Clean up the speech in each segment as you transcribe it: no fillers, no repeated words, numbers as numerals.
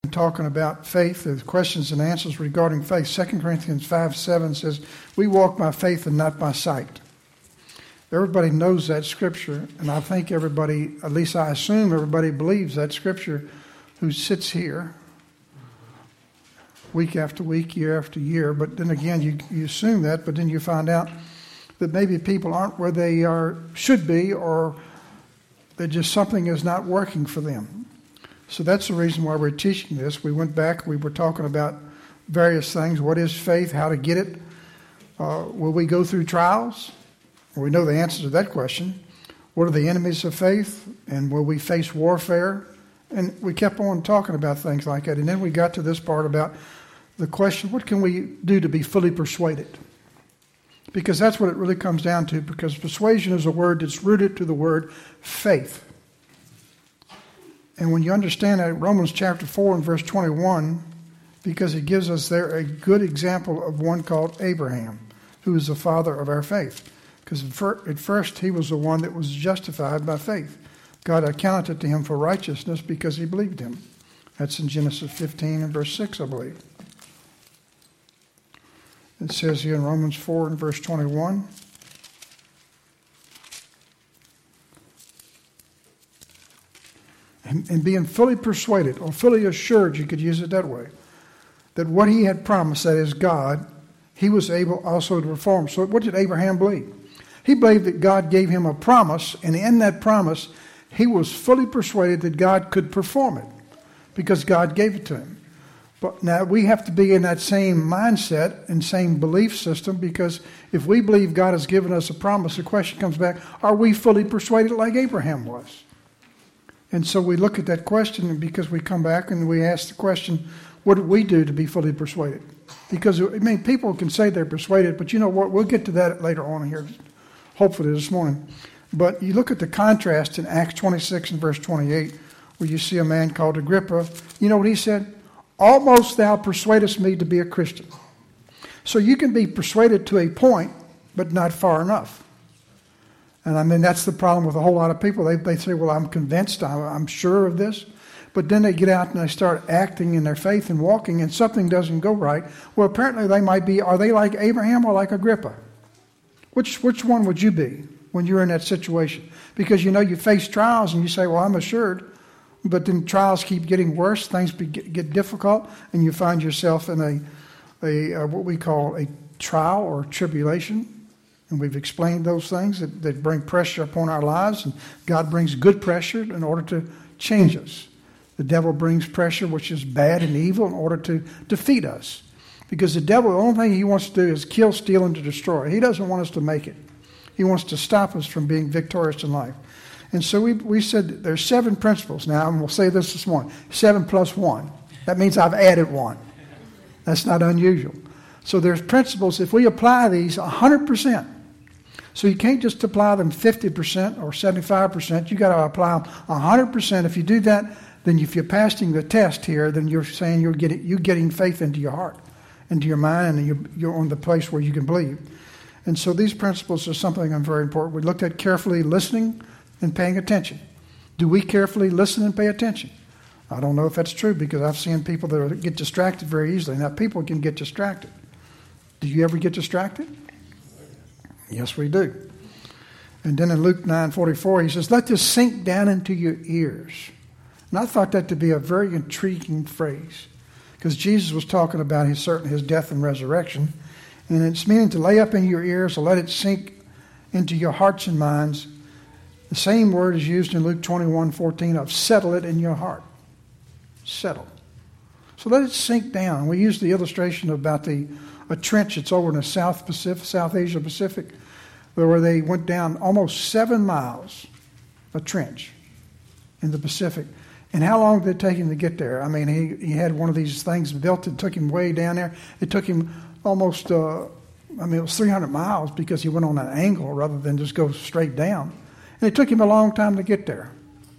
been talking about faith, the questions and answers regarding faith. 2 Corinthians 5:7 says, we walk by faith and not by sight. Everybody knows that scripture, and I think everybody, at least I assume everybody believes that scripture who sits here week after week, year after year. But then again, you assume that, but then you find out that maybe people aren't where they should be, or that just something is not working for them. So that's the reason why we're teaching this. We went back, we were talking about various things. What is faith? How to get it? Will we go through trials? Well, we know the answer to that question. What are the enemies of faith? And will we face warfare? And we kept on talking about things like that. And then we got to this part about the question, what can we do to be fully persuaded? Because that's what it really comes down to, because persuasion is a word that's rooted to the word faith. And when you understand that, Romans chapter 4 and verse 21, because it gives us there a good example of one called Abraham, who is the father of our faith. Because at first he was the one that was justified by faith. God accounted it to him for righteousness because he believed him. That's in Genesis 15 and verse 6, I believe. It says here in Romans 4 and verse 21, and being fully persuaded, or fully assured, you could use it that way, that what he had promised, that is God, he was able also to perform. So what did Abraham believe? He believed that God gave him a promise, and in that promise, he was fully persuaded that God could perform it because God gave it to him. But now we have to be in that same mindset and same belief system, because if we believe God has given us a promise, the question comes back, are we fully persuaded like Abraham was? And so we look at that question, and because we come back and we ask the question, what do we do to be fully persuaded? Because, people can say they're persuaded, but you know what? We'll get to that later on here, hopefully this morning. But you look at the contrast in Acts 26 and verse 28, where you see a man called Agrippa. You know what he said? Almost thou persuadest me to be a Christian. So you can be persuaded to a point, but not far enough. And that's the problem with a whole lot of people. They say, well, I'm convinced, I'm sure of this. But then they get out and they start acting in their faith and walking, and something doesn't go right. Well, apparently they might be, are they like Abraham or like Agrippa? Which one would you be when you're in that situation? Because you face trials and you say, well, I'm assured. But then trials keep getting worse, things get difficult, and you find yourself in a what we call a trial or tribulation. And we've explained those things that bring pressure upon our lives, and God brings good pressure in order to change us. The devil brings pressure, which is bad and evil, in order to defeat us. Because the devil, the only thing he wants to do is kill, steal, and to destroy. He doesn't want us to make it. He wants to stop us from being victorious in life. And so we said there's 7 principles now, and we'll say this morning. 7 plus 1. That means I've added 1. That's not unusual. So there's principles. If we apply these 100%, so you can't just apply them 50% or 75%. You got to apply them 100%. If you do that, then if you're passing the test here, then you're saying you're getting faith into your heart, into your mind, and you're on the place where you can believe. And so these principles are something that's very important. We looked at carefully listening and paying attention. Do we carefully listen and pay attention? I don't know if that's true, because I've seen people that get distracted very easily. Now, people can get distracted. Do you ever get distracted? Yes, we do. And then in Luke 9:44, he says, let this sink down into your ears. And I thought that to be a very intriguing phrase, because Jesus was talking about his death and resurrection. And it's meaning to lay up in your ears, to let it sink into your hearts and minds. The same word is used in Luke 21:14 of settle it in your heart. Settle. So let it sink down. We use the illustration about a trench that's over in the South Asia Pacific, where they went down almost 7 miles, a trench in the Pacific. And how long did it take him to get there? He had one of these things built that took him way down there. It took him almost, it was 300 miles, because he went on an angle rather than just go straight down. And it took him a long time to get there.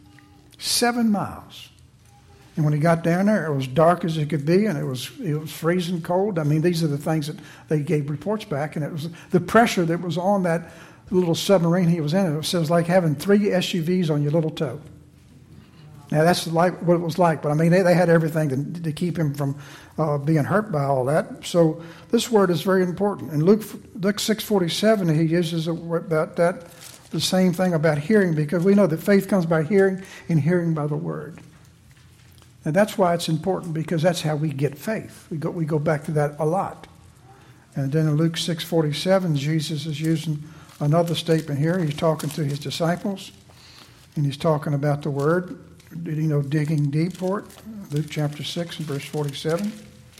7 miles. And when he got down there, it was dark as it could be, and it was freezing cold. These are the things that they gave reports back, and it was the pressure that was on that little submarine he was in. It was like having 3 SUVs on your little toe. Now, that's like what it was like, but I mean, they had everything to keep him from being hurt by all that. So this word is very important. In Luke 6:47, he uses about that, the same thing about hearing, because we know that faith comes by hearing, and hearing by the word. And that's why it's important, because that's how we get faith. We go back to that a lot. And then in Luke 6:47, Jesus is using another statement here. He's talking to his disciples, and he's talking about the word, digging deep for it. Luke chapter 6 and verse 47.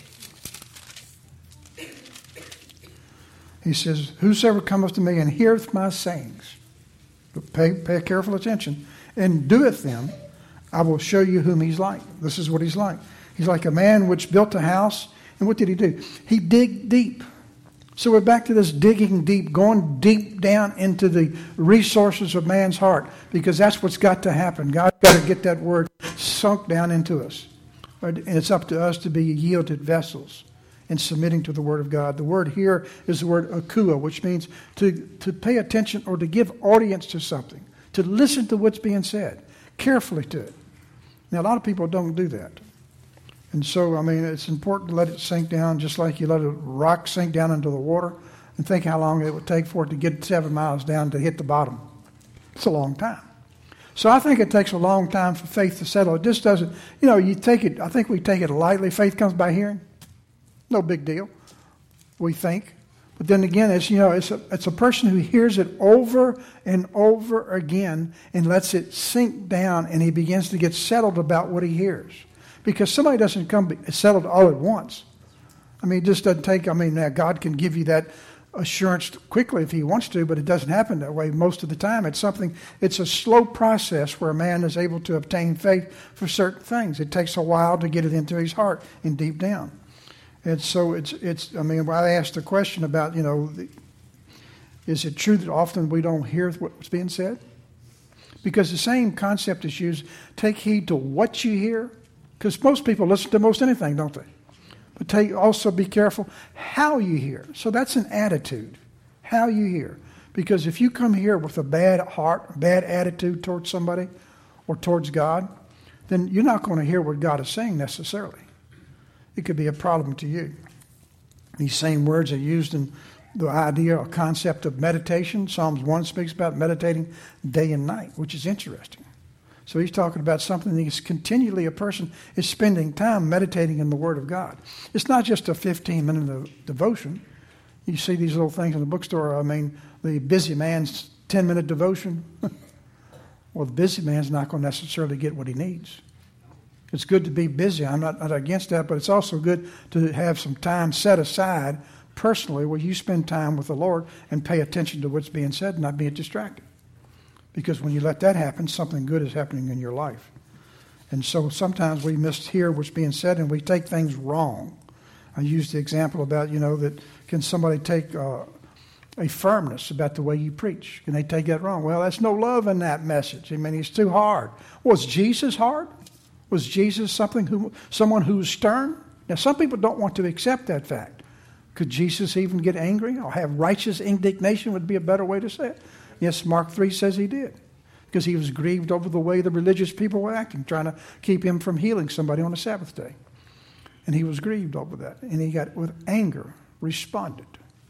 He says, "Whosoever cometh to me and heareth my sayings," pay careful attention, "and doeth them, I will show you whom he's like." This is what he's like. He's like a man which built a house, and what did he do? He digged deep. So we're back to this digging deep, going deep down into the resources of man's heart, because that's what's got to happen. God's got to get that word sunk down into us. And it's up to us to be yielded vessels in submitting to the word of God. The word here is the word akua, which means to pay attention or to give audience to something, to listen to what's being said, carefully to it. Now, a lot of people don't do that. And so, I mean, it's important to let it sink down, just like you let a rock sink down into the water, and think how long it would take for it to get 7 miles down to hit the bottom. It's a long time. So I think it takes a long time for faith to settle. It just doesn't, you take it, I think we take it lightly. Faith comes by hearing. No big deal, we think. But then again, it's a person who hears it over and over again and lets it sink down, and he begins to get settled about what he hears. Because somebody doesn't come settled all at once. I mean, it just doesn't take, God can give you that assurance quickly if he wants to, but it doesn't happen that way most of the time. It's a slow process where a man is able to obtain faith for certain things. It takes a while to get it into his heart and deep down. And so I asked the question about, is it true that often we don't hear what's being said? Because the same concept is used, take heed to what you hear. Because most people listen to most anything, don't they? But also be careful how you hear. So that's an attitude, how you hear. Because if you come here with a bad heart, bad attitude towards somebody or towards God, then you're not going to hear what God is saying necessarily. It could be a problem to you. These same words are used in the idea or concept of meditation. Psalms 1 speaks about meditating day and night, which is interesting. So he's talking about something that is continually a person is spending time meditating in the Word of God. It's not just a 15-minute devotion. You see these little things in the bookstore. The busy man's 10-minute devotion. Well, the busy man's not going to necessarily get what he needs. It's good to be busy. I'm not against that, but it's also good to have some time set aside personally where you spend time with the Lord and pay attention to what's being said and not be distracted. Because when you let that happen, something good is happening in your life. And so sometimes we mishear what's being said and we take things wrong. I used the example about, that can somebody take a firmness about the way you preach? Can they take that wrong? Well, that's no love in that message. It's too hard. Was Jesus hard? Was Jesus someone who was stern? Now, some people don't want to accept that fact. Could Jesus even get angry or have righteous indignation would be a better way to say it? Yes, Mark 3 says he did, because he was grieved over the way the religious people were acting, trying to keep him from healing somebody on the Sabbath day. And he was grieved over that, and he got with anger, responded.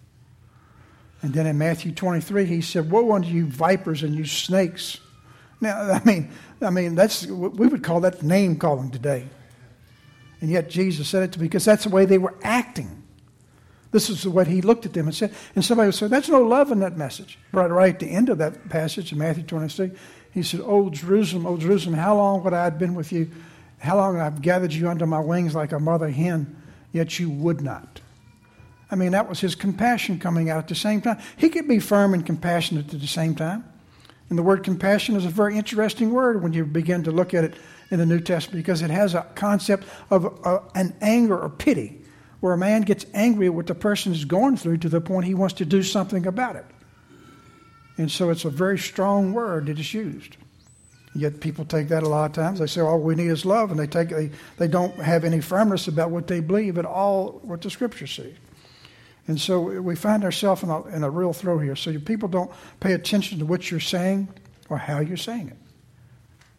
And then in Matthew 23, he said, "Woe unto you vipers and you snakes." Now, that's we would call that name calling today. And yet Jesus said it because that's the way they were acting. This is what he looked at them and said. And somebody would say, "That's no love in that message." But right at the end of that passage in Matthew 23, he said, "O Jerusalem, how long would I have been with you? How long I've gathered you under my wings like a mother hen, yet you would not." That was his compassion coming out at the same time. He could be firm and compassionate at the same time. And the word compassion is a very interesting word when you begin to look at it in the New Testament, because it has a concept of an anger or pity, where a man gets angry at what the person is going through to the point he wants to do something about it. And so it's a very strong word that is used. Yet people take that a lot of times. They say, all we need is love, and they don't have any firmness about what they believe at all, what the Scriptures say. And so we find ourselves in a real throw here. So people don't pay attention to what you're saying or how you're saying it.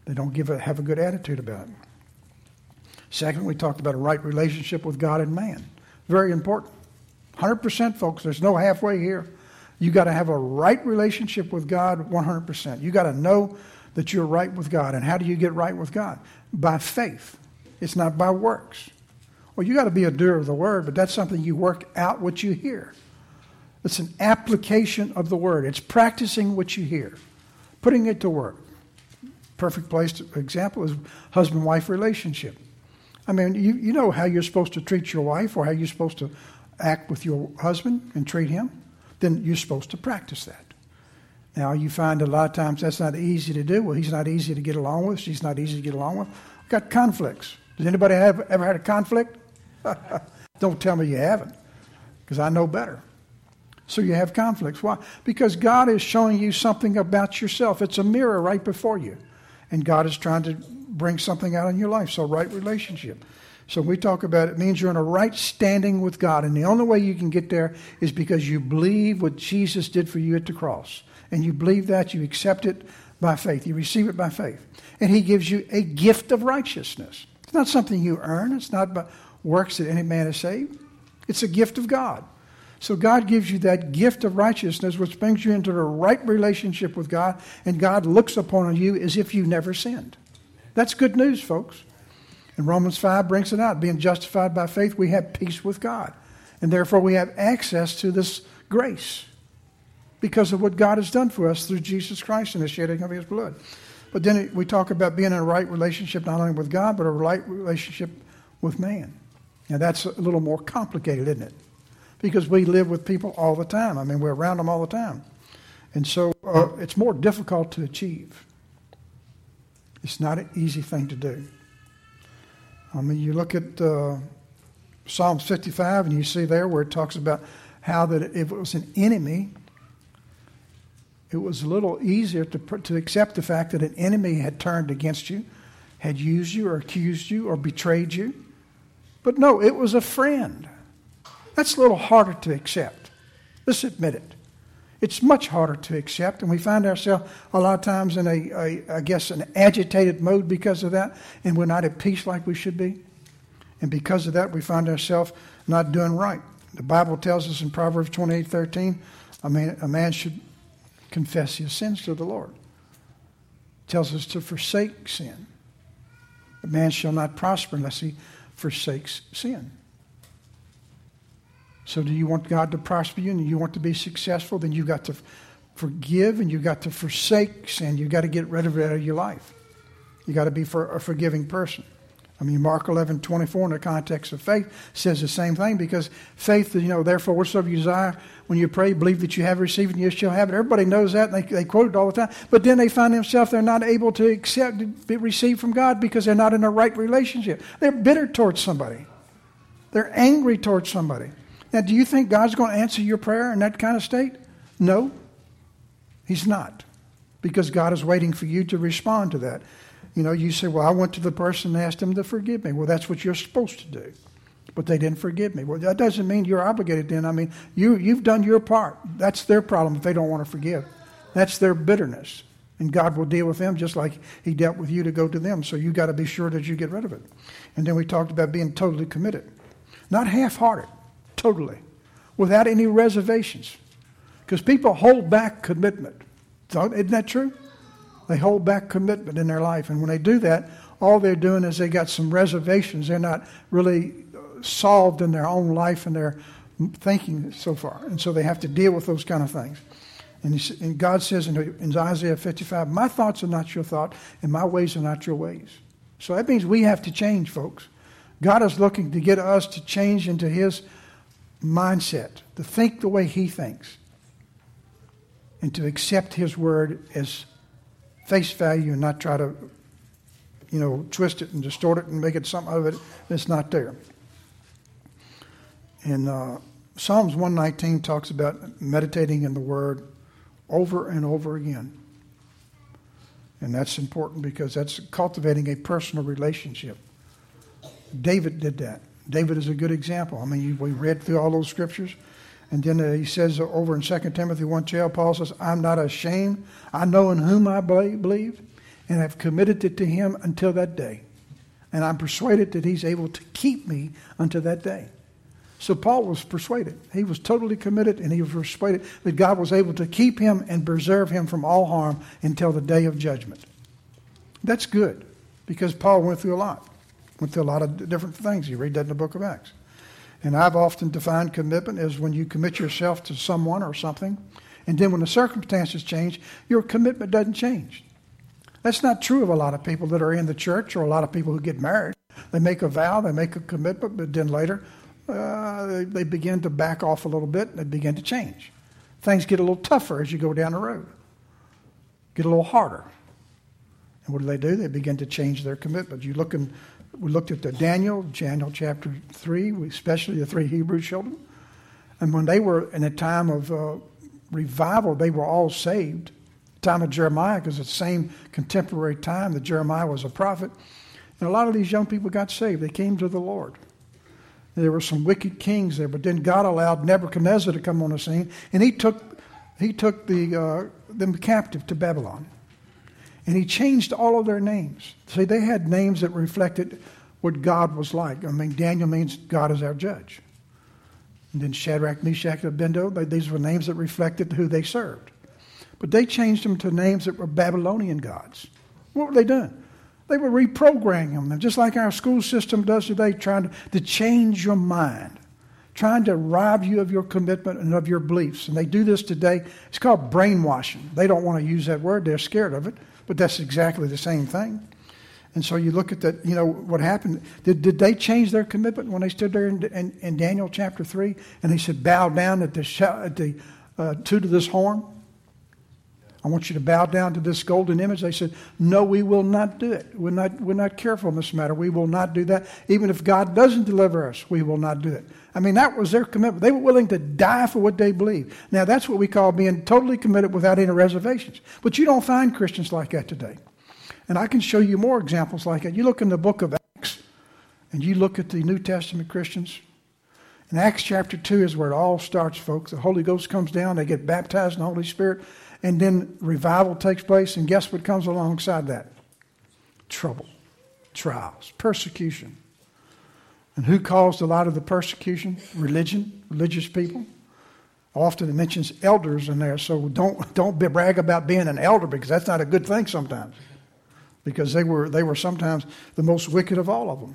They don't have a good attitude about it. Second, we talked about a right relationship with God and man. Very important. 100%, folks. There's no halfway here. You got to have a right relationship with God 100%. You got to know that you're right with God. And how do you get right with God? By faith. It's not by works. Well, you got to be a doer of the word, but that's something you work out what you hear. It's an application of the word. It's practicing what you hear, putting it to work. Perfect example is husband-wife relationship. I mean, you know how you're supposed to treat your wife or how you're supposed to act with your husband and treat him. Then you're supposed to practice that. Now, you find a lot of times that's not easy to do. Well, he's not easy to get along with. She's not easy to get along with. We've got conflicts. Does anybody ever had a conflict? Don't tell me you haven't, because I know better. So you have conflicts. Why? Because God is showing you something about yourself. It's a mirror right before you. And God is trying to bring something out in your life. So right relationship. So we talk about it means you're in a right standing with God. And the only way you can get there is because you believe what Jesus did for you at the cross. And you believe that, you accept it by faith. You receive it by faith. And he gives you a gift of righteousness. It's not something you earn. It's not by works that any man is saved. It's a gift of God. So God gives you that gift of righteousness, which brings you into the right relationship with God, and God looks upon you as if you never sinned. That's good news, folks. And Romans 5 brings it out. Being justified by faith, we have peace with God. And therefore we have access to this grace because of what God has done for us through Jesus Christ and the shedding of his blood. But then we talk about being in a right relationship not only with God, but a right relationship with man. Now that's a little more complicated, isn't it? Because we live with people all the time. I mean, we're around them all the time. And so it's more difficult to achieve. It's not an easy thing to do. I mean, you look at Psalms 55 and you see there where it talks about how that if it was an enemy, it was a little easier to accept the fact that an enemy had turned against you, had used you or accused you or betrayed you. But no, it was a friend. That's a little harder to accept. Let's admit it. It's much harder to accept, and we find ourselves a lot of times in an agitated mode because of that, and we're not at peace like we should be. And because of that, we find ourselves not doing right. The Bible tells us in Proverbs 28:13, a man should confess his sins to the Lord. It tells us to forsake sin. A man shall not prosper unless he forsakes sin. So do you want God to prosper you and you want to be successful? Then you've got to forgive and you've got to forsake sin. You've got to get rid of it out of your life. You've got to be a forgiving person. I mean, Mark 11:24 in the context of faith says the same thing, because faith, therefore whatsoever you desire when you pray, believe that you have received and you shall have it. Everybody knows that, and they quote it all the time. But then they find themselves, they're not able to receive from God because they're not in a right relationship. They're bitter towards somebody. They're angry towards somebody. Now, do you think God's going to answer your prayer in that kind of state? No, he's not, because God is waiting for you to respond to that. You say, well, I went to the person and asked them to forgive me. Well, that's what you're supposed to do. But they didn't forgive me. Well, that doesn't mean you're obligated then. I mean, you've done your part. That's their problem if they don't want to forgive. That's their bitterness. And God will deal with them just like he dealt with you to go to them. So you got to be sure that you get rid of it. And then we talked about being totally committed. Not half-hearted. Totally. Without any reservations. Because people hold back commitment. Isn't that true? They hold back commitment in their life. And when they do that, all they're doing is they got some reservations. They're not really solved in their own life and their thinking so far. And so they have to deal with those kind of things. And God says in Isaiah 55, my thoughts are not your thoughts, and my ways are not your ways. So that means we have to change, folks. God is looking to get us to change into his mindset, to think the way he thinks, and to accept his word as face value and not try to, twist it and distort it and make it something of it that's not there. And Psalms 119 talks about meditating in the word over and over again. And that's important because that's cultivating a personal relationship. David did that. David is a good example. I mean, we read through all those scriptures. And then he says over in 2 Timothy 1:12, Paul says, I'm not ashamed. I know in whom I believe, and I've committed it to him until that day. And I'm persuaded that he's able to keep me until that day. So Paul was persuaded. He was totally committed, and he was persuaded that God was able to keep him and preserve him from all harm until the day of judgment. That's good, because Paul went through a lot. Went through a lot of different things. You read that in the book of Acts. And I've often defined commitment as when you commit yourself to someone or something, and then when the circumstances change, your commitment doesn't change. That's not true of a lot of people that are in the church or a lot of people who get married. They make a vow, they make a commitment, but then later they begin to back off a little bit and they begin to change. Things get a little tougher as you go down the road, get a little harder. And what do? They begin to change their commitment. We looked at Daniel chapter 3, especially the 3 Hebrew children. And when they were in a time of revival, they were all saved. The time of Jeremiah, because it's the same contemporary time that Jeremiah was a prophet. And a lot of these young people got saved. They came to the Lord. There were some wicked kings there, but then God allowed Nebuchadnezzar to come on the scene, and he took them captive to Babylon. And he changed all of their names. See, they had names that reflected what God was like. I mean, Daniel means God is our judge. And then Shadrach, Meshach, and Abednego, these were names that reflected who they served. But they changed them to names that were Babylonian gods. What were they doing? They were reprogramming them, just like our school system does today, trying to change your mind, trying to rob you of your commitment and of your beliefs. And they do this today. It's called brainwashing. They don't want to use that word. They're scared of it. But that's exactly the same thing. And so you look at that, what happened. Did they change their commitment when they stood there in Daniel chapter 3? And they said, bow down at the toot of this horn. I want you to bow down to this golden image. They said, no, we will not do it. We're not careful in this matter. We will not do that. Even if God doesn't deliver us, we will not do it. I mean, that was their commitment. They were willing to die for what they believed. Now, that's what we call being totally committed without any reservations. But you don't find Christians like that today. And I can show you more examples like that. You look in the book of Acts, and you look at the New Testament Christians. In Acts chapter 2 is where it all starts, folks. The Holy Ghost comes down. They get baptized in the Holy Spirit. And then revival takes place, and guess what comes alongside that? Trouble, trials, persecution. And who caused a lot of the persecution? Religion, religious people. Often it mentions elders in there, so don't brag about being an elder, because that's not a good thing sometimes. Because they were sometimes the most wicked of all of them.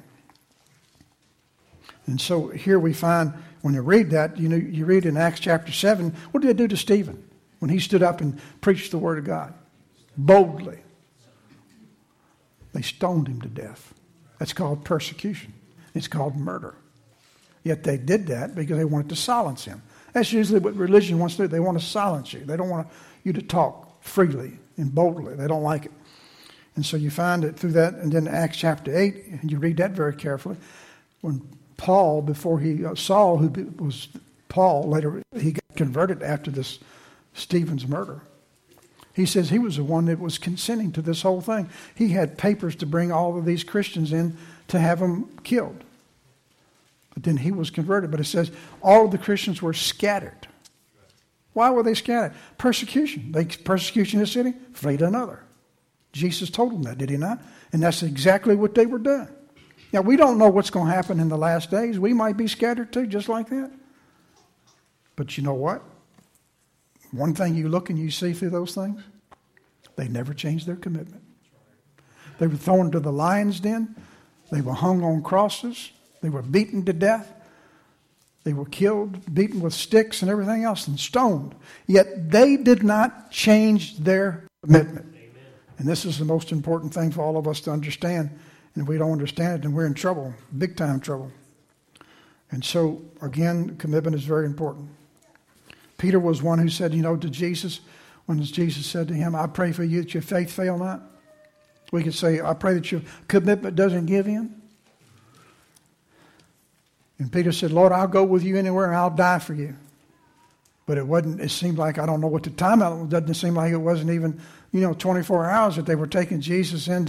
And so here we find, when you read that, you read in Acts chapter 7, what did they do to Stephen? When he stood up and preached the word of God boldly, they stoned him to death. That's called persecution. It's called murder. Yet they did that because they wanted to silence him. That's usually what religion wants to do. They want to silence you. They don't want you to talk freely and boldly. They don't like it. And so you find it through that. And then Acts chapter 8, and you read that very carefully. When Paul, before Saul, who was Paul, later he got converted after this Stephen's murder. He says he was the one that was consenting to this whole thing. He had papers to bring all of these Christians in to have them killed. But then he was converted. But it says all of the Christians were scattered. Why were they scattered? Persecution. Persecution in the city, flee to another. Jesus told them that, did he not? And that's exactly what they were doing. Now, we don't know what's going to happen in the last days. We might be scattered too, just like that. But you know what? One thing you look and you see through those things, they never changed their commitment. They were thrown to the lion's den. They were hung on crosses. They were beaten to death. They were killed, beaten with sticks and everything else, and stoned. Yet they did not change their commitment. Amen. And this is the most important thing for all of us to understand. And if we don't understand it, then we're in trouble, big time trouble. And so, again, commitment is very important. Peter was one who said, to Jesus, when Jesus said to him, I pray for you that your faith fail not. We could say, I pray that your commitment doesn't give in. And Peter said, Lord, I'll go with you anywhere and I'll die for you. But it seemed like, I don't know what the time was. It doesn't seem like it wasn't even, 24 hours that they were taking Jesus in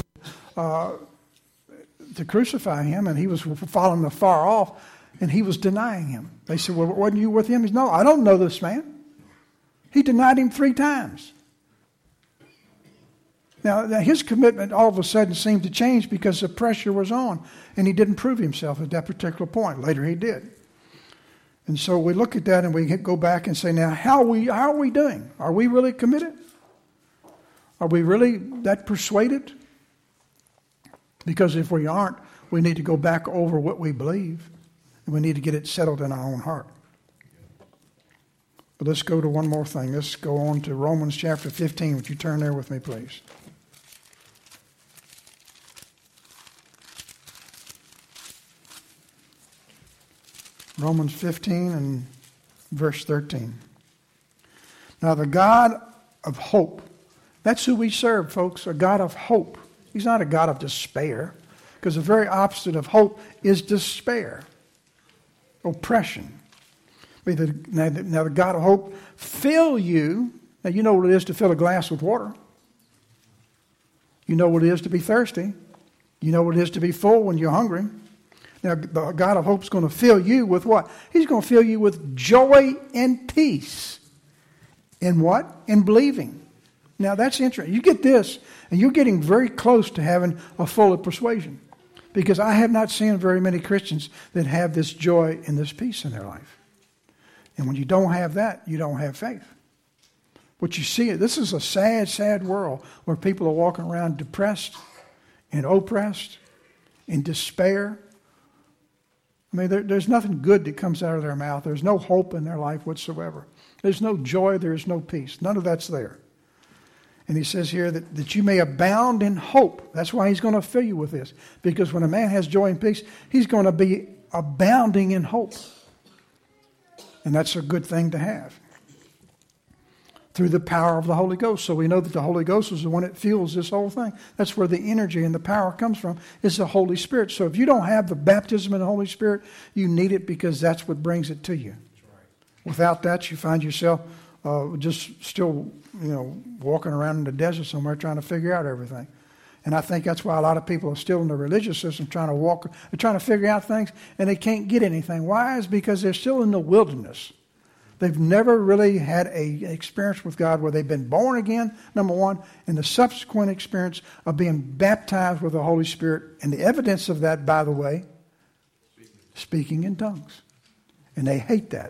to crucify him, and he was following them far off. And he was denying him. They said, well, wasn't you with him? He said, no, I don't know this man. He denied him 3 times. Now, his commitment all of a sudden seemed to change because the pressure was on, and he didn't prove himself at that particular point. Later he did. And so we look at that and we go back and say, now, how are we doing? Are we really committed? Are we really that persuaded? Because if we aren't, we need to go back over what we believe, and we need to get it settled in our own heart. But let's go to one more thing. Let's go on to Romans chapter 15. Would you turn there with me, please? Romans 15 and verse 13. Now the God of hope, that's who we serve, folks, a God of hope. He's not a God of despair, because the very opposite of hope is despair, oppression. Now the God of hope fill you. Now you know what it is to fill a glass with water. You know what it is to be thirsty. You know what it is to be full when you're hungry. Now, the God of hope is going to fill you with what? He's going to fill you with joy and peace. In what? In believing. Now, that's interesting. You get this, and you're getting very close to having a full persuasion. Because I have not seen very many Christians that have this joy and this peace in their life. And when you don't have that, you don't have faith. What you see, this is a sad, sad world where people are walking around depressed and oppressed, in despair. I mean, there's nothing good that comes out of their mouth. There's no hope in their life whatsoever. There's no joy. There's no peace. None of that's there. And he says here that you may abound in hope. That's why he's going to fill you with this. Because when a man has joy and peace, he's going to be abounding in hope. And that's a good thing to have. Through the power of the Holy Ghost. So we know that the Holy Ghost is the one that fuels this whole thing. That's where the energy and the power comes from, is the Holy Spirit. So if you don't have the baptism in the Holy Spirit, you need it because that's what brings it to you. Without that, you find yourself just still, walking around in the desert somewhere trying to figure out everything. And I think that's why a lot of people are still in the religious system trying to figure out things, and they can't get anything. Why? It's because they're still in the wilderness. They've never really had an experience with God where they've been born again, number one, and the subsequent experience of being baptized with the Holy Spirit. And the evidence of that, by the way, speaking in tongues. And they hate that.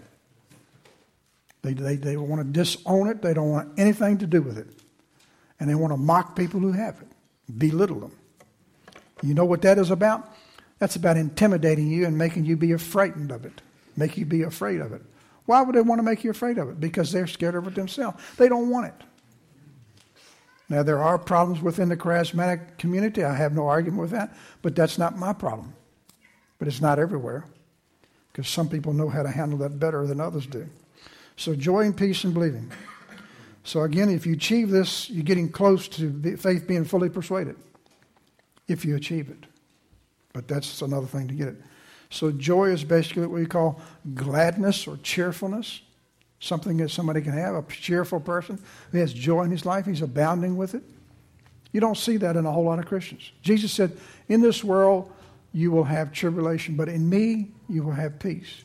They want to disown it. They don't want anything to do with it. And they want to mock people who have it, belittle them. You know what that is about? That's about intimidating you and making you be frightened of it, make you be afraid of it. Why would they want to make you afraid of it? Because they're scared of it themselves. They don't want it. Now, there are problems within the charismatic community. I have no argument with that. But that's not my problem. But it's not everywhere. Because some people know how to handle that better than others do. So joy and peace and believing. So again, if you achieve this, you're getting close to faith being fully persuaded. If you achieve it. But that's another thing to get it. So joy is basically what we call gladness or cheerfulness. Something that somebody can have, a cheerful person who has joy in his life. He's abounding with it. You don't see that in a whole lot of Christians. Jesus said, in this world you will have tribulation, but in me you will have peace.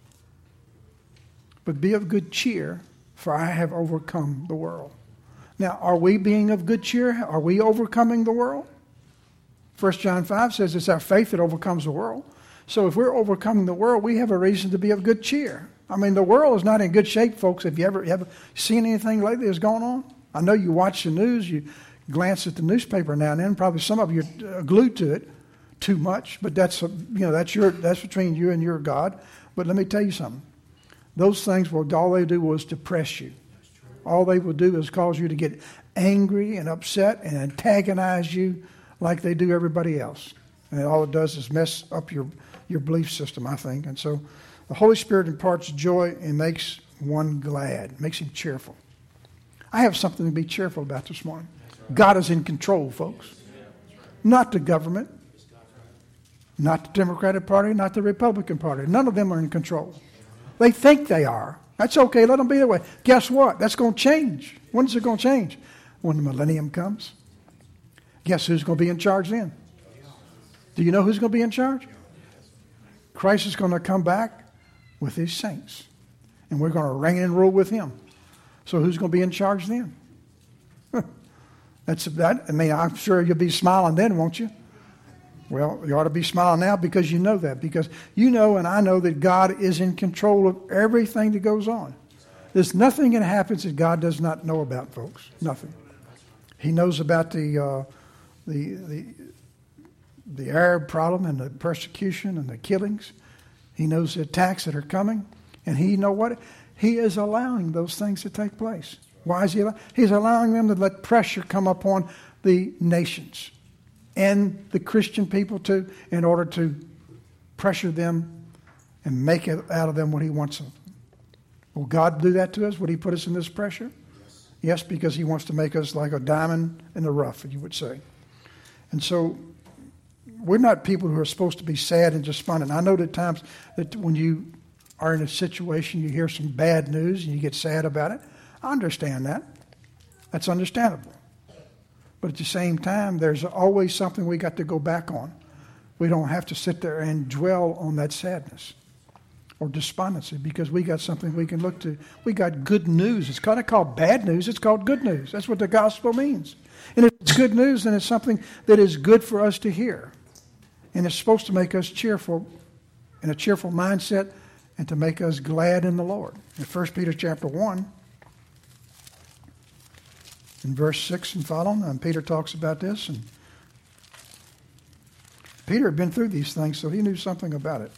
But be of good cheer, for I have overcome the world. Now, are we being of good cheer? Are we overcoming the world? 1 John 5 says it's our faith that overcomes the world. So if we're overcoming the world, we have a reason to be of good cheer. I mean, the world is not in good shape, folks. Have you ever seen anything lately that's going on? I know you watch the news, you glance at the newspaper now and then. Probably some of you are glued to it too much, but that's between you and your God. But let me tell you something. Those things, all they do was depress you. All they will do is cause you to get angry and upset and antagonize you like they do everybody else. And all it does is mess up your belief system, I think. And so the Holy Spirit imparts joy and makes one glad, makes him cheerful. I have something to be cheerful about this morning. God is in control, folks. Not the government, not the Democratic Party, not the Republican Party. None of them are in control. They think they are. That's okay. Let them be that way. Guess what? That's going to change. When is it going to change? When the millennium comes. Guess who's going to be in charge then? Do you know who's going to be in charge? Christ is going to come back with his saints. And we're going to reign and rule with him. So who's going to be in charge then? I'm sure you'll be smiling then, won't you? Well, you ought to be smiling now because you know that. Because you know and I know that God is in control of everything that goes on. There's nothing that happens that God does not know about, folks. Nothing. He knows about the Arab problem and the persecution and the killings. He knows the attacks that are coming. And He know what? He is allowing those things to take place. Why is He allowing? He's allowing them to let pressure come upon the nations and the Christian people too, in order to pressure them and make it out of them what He wants of them. Will God do that to us? Would He put us in this pressure? Yes, because He wants to make us like a diamond in the rough, you would say. And so we're not people who are supposed to be sad and despondent. I know at times that when you are in a situation, you hear some bad news and you get sad about it. I understand that. That's understandable. But at the same time, there's always something we got to go back on. We don't have to sit there and dwell on that sadness or despondency because we got something we can look to. We got good news. It's kind of called bad news. It's called good news. That's what the gospel means. And if it's good news, then it's something that is good for us to hear. And it's supposed to make us cheerful, in a cheerful mindset, and to make us glad in the Lord. In 1 Peter chapter 1, in verse 6 and following, and Peter talks about this. And Peter had been through these things, so he knew something about it.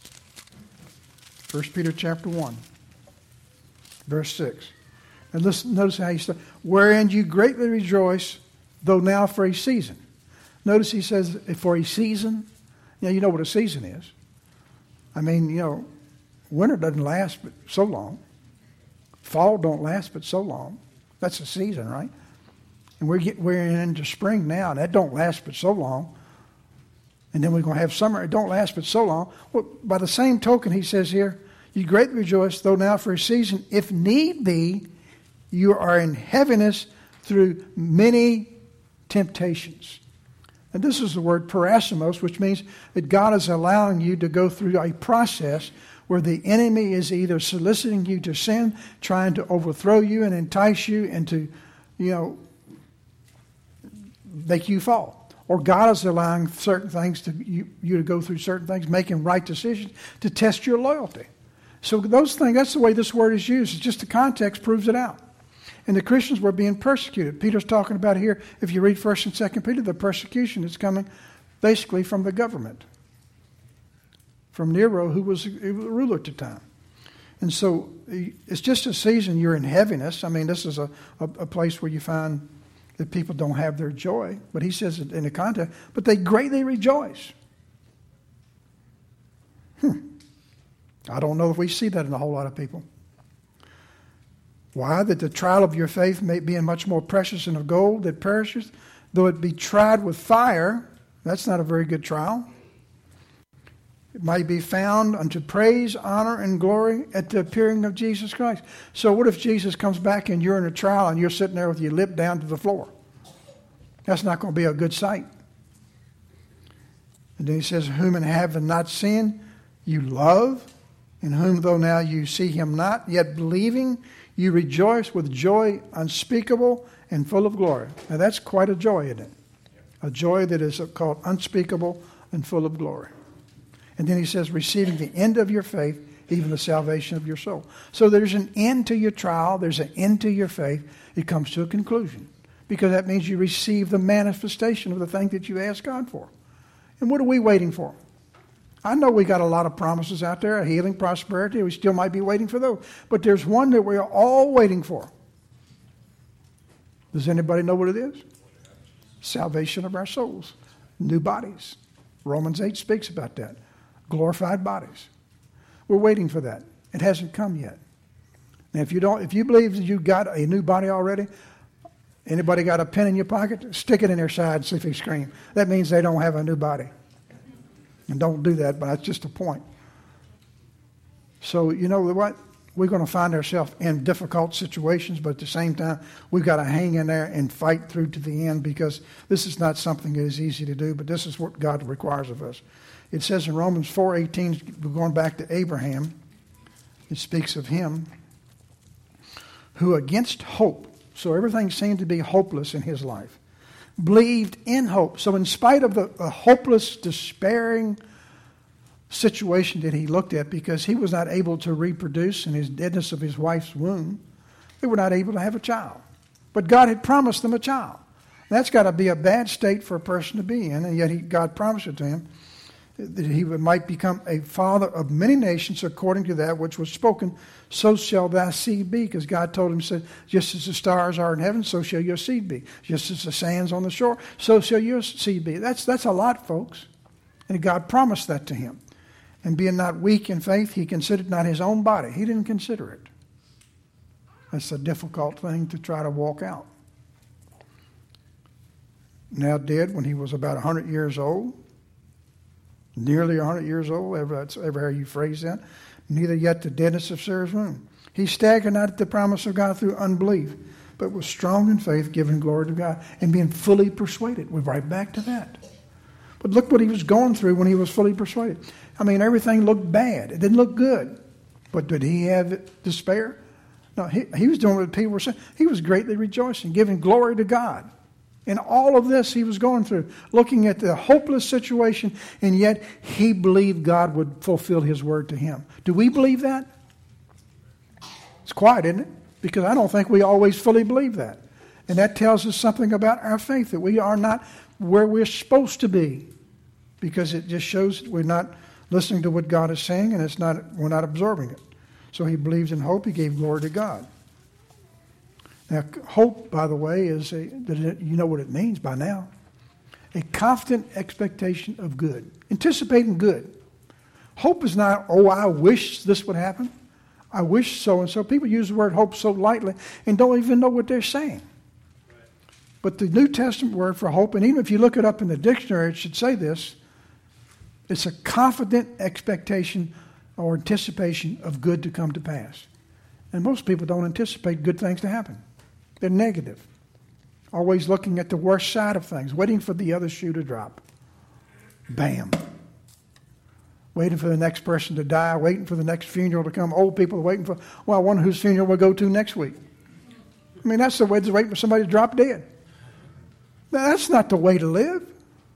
1 Peter chapter 1, verse 6. And listen, notice how he starts. Wherein you greatly rejoice, though now for a season. Notice he says, for a season. You know what a season is. I mean, winter doesn't last but so long. Fall don't last but so long. That's a season, right? And we're into spring now, and that don't last but so long. And then we're going to have summer. It don't last but so long. Well, by the same token, he says here, you greatly rejoice, though now for a season, if need be, you are in heaviness through many temptations. And this is the word parasmos, which means that God is allowing you to go through a process where the enemy is either soliciting you to sin, trying to overthrow you and entice you and to, make you fall. Or God is allowing certain things to you to go through certain things, making right decisions to test your loyalty. So those things, that's the way this word is used. It's just the context proves it out. And the Christians were being persecuted. Peter's talking about here, if you read 1 and 2 Peter, the persecution is coming basically from the government. From Nero, who was a ruler at the time. And so it's just a season you're in heaviness. I mean, this is a place where you find that people don't have their joy. But he says it in the context, but they greatly rejoice. I don't know if we see that in a whole lot of people. Why? That the trial of your faith may be much more precious than of gold that perishes, though it be tried with fire. That's not a very good trial. It might be found unto praise, honor, and glory at the appearing of Jesus Christ. So what if Jesus comes back and you're in a trial and you're sitting there with your lip down to the floor? That's not going to be a good sight. And then he says, whom and have not seen, you love, in whom though now you see him not, yet believing, you rejoice with joy unspeakable and full of glory. Now that's quite a joy, isn't it? A joy that is called unspeakable and full of glory. And then he says, receiving the end of your faith, even the salvation of your soul. So there's an end to your trial. There's an end to your faith. It comes to a conclusion. Because that means you receive the manifestation of the thing that you asked God for. And what are we waiting for? I know we got a lot of promises out there, healing, prosperity. We still might be waiting for those. But there's one that we're all waiting for. Does anybody know what it is? Salvation of our souls. New bodies. Romans 8 speaks about that. Glorified bodies. We're waiting for that. It hasn't come yet. Now, if you believe that you got a new body already, anybody got a pen in your pocket? Stick it in their side and see if they scream. That means they don't have a new body. And don't do that, but that's just a point. So, you know what? We're going to find ourselves in difficult situations, but at the same time, we've got to hang in there and fight through to the end because this is not something that is easy to do, but this is what God requires of us. It says in Romans 4:18, we're going back to Abraham. It speaks of him who against hope So everything seemed to be hopeless in his life. Believed in hope. So in spite of the hopeless, despairing situation that he looked at, because he was not able to reproduce in his deadness of his wife's womb, they were not able to have a child. But God had promised them a child. That's got to be a bad state for a person to be in, and yet God promised it to him, that he might become a father of many nations according to that which was spoken, so shall thy seed be. Because God told him, said, just as the stars are in heaven, so shall your seed be. Just as the sands on the shore, so shall your seed be. That's a lot, folks. And God promised that to him. And being not weak in faith, he considered not his own body. He didn't consider it. That's a difficult thing to try to walk out. Now dead when he was about 100 years old, nearly 100 years old, that's ever how you phrase that, neither yet the deadness of Sarah's womb. He staggered not at the promise of God through unbelief, but was strong in faith, giving glory to God, and being fully persuaded. We're right back to that. But look what he was going through when he was fully persuaded. I mean, everything looked bad. It didn't look good. But did he have despair? No, he was doing what people were saying. He was greatly rejoicing, giving glory to God. In all of this he was going through, looking at the hopeless situation, and yet he believed God would fulfill his word to him. Do we believe that? It's quiet, isn't it? Because I don't think we always fully believe that. And that tells us something about our faith, that we are not where we're supposed to be. Because it just shows that we're not listening to what God is saying, and we're not absorbing it. So he believes in hope. He gave glory to God. Now, hope, by the way, you know what it means by now. A confident expectation of good. Anticipating good. Hope is not, I wish this would happen. I wish so and so. People use the word hope so lightly and don't even know what they're saying. But the New Testament word for hope, and even if you look it up in the dictionary, it should say this. It's a confident expectation or anticipation of good to come to pass. And most people don't anticipate good things to happen. They're negative. Always looking at the worst side of things, waiting for the other shoe to drop. Bam. Waiting for the next person to die, waiting for the next funeral to come. Old people are waiting for, I wonder whose funeral we'll go to next week. I mean, that's the way to wait for somebody to drop dead. Now, that's not the way to live.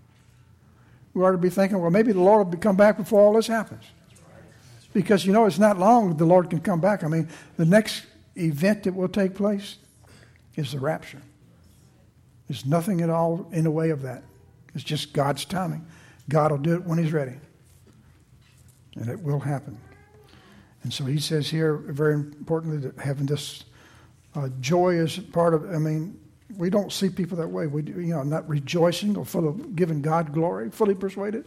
We ought to be thinking, maybe the Lord will come back before all this happens. Because, it's not long the Lord can come back. I mean, the next event that will take place is the rapture. There's nothing at all in the way of that. It's just God's timing. God will do it when he's ready. And it will happen. And so he says here, very importantly, that having this joy is part of, we don't see people that way. We not rejoicing or full of giving God glory, fully persuaded.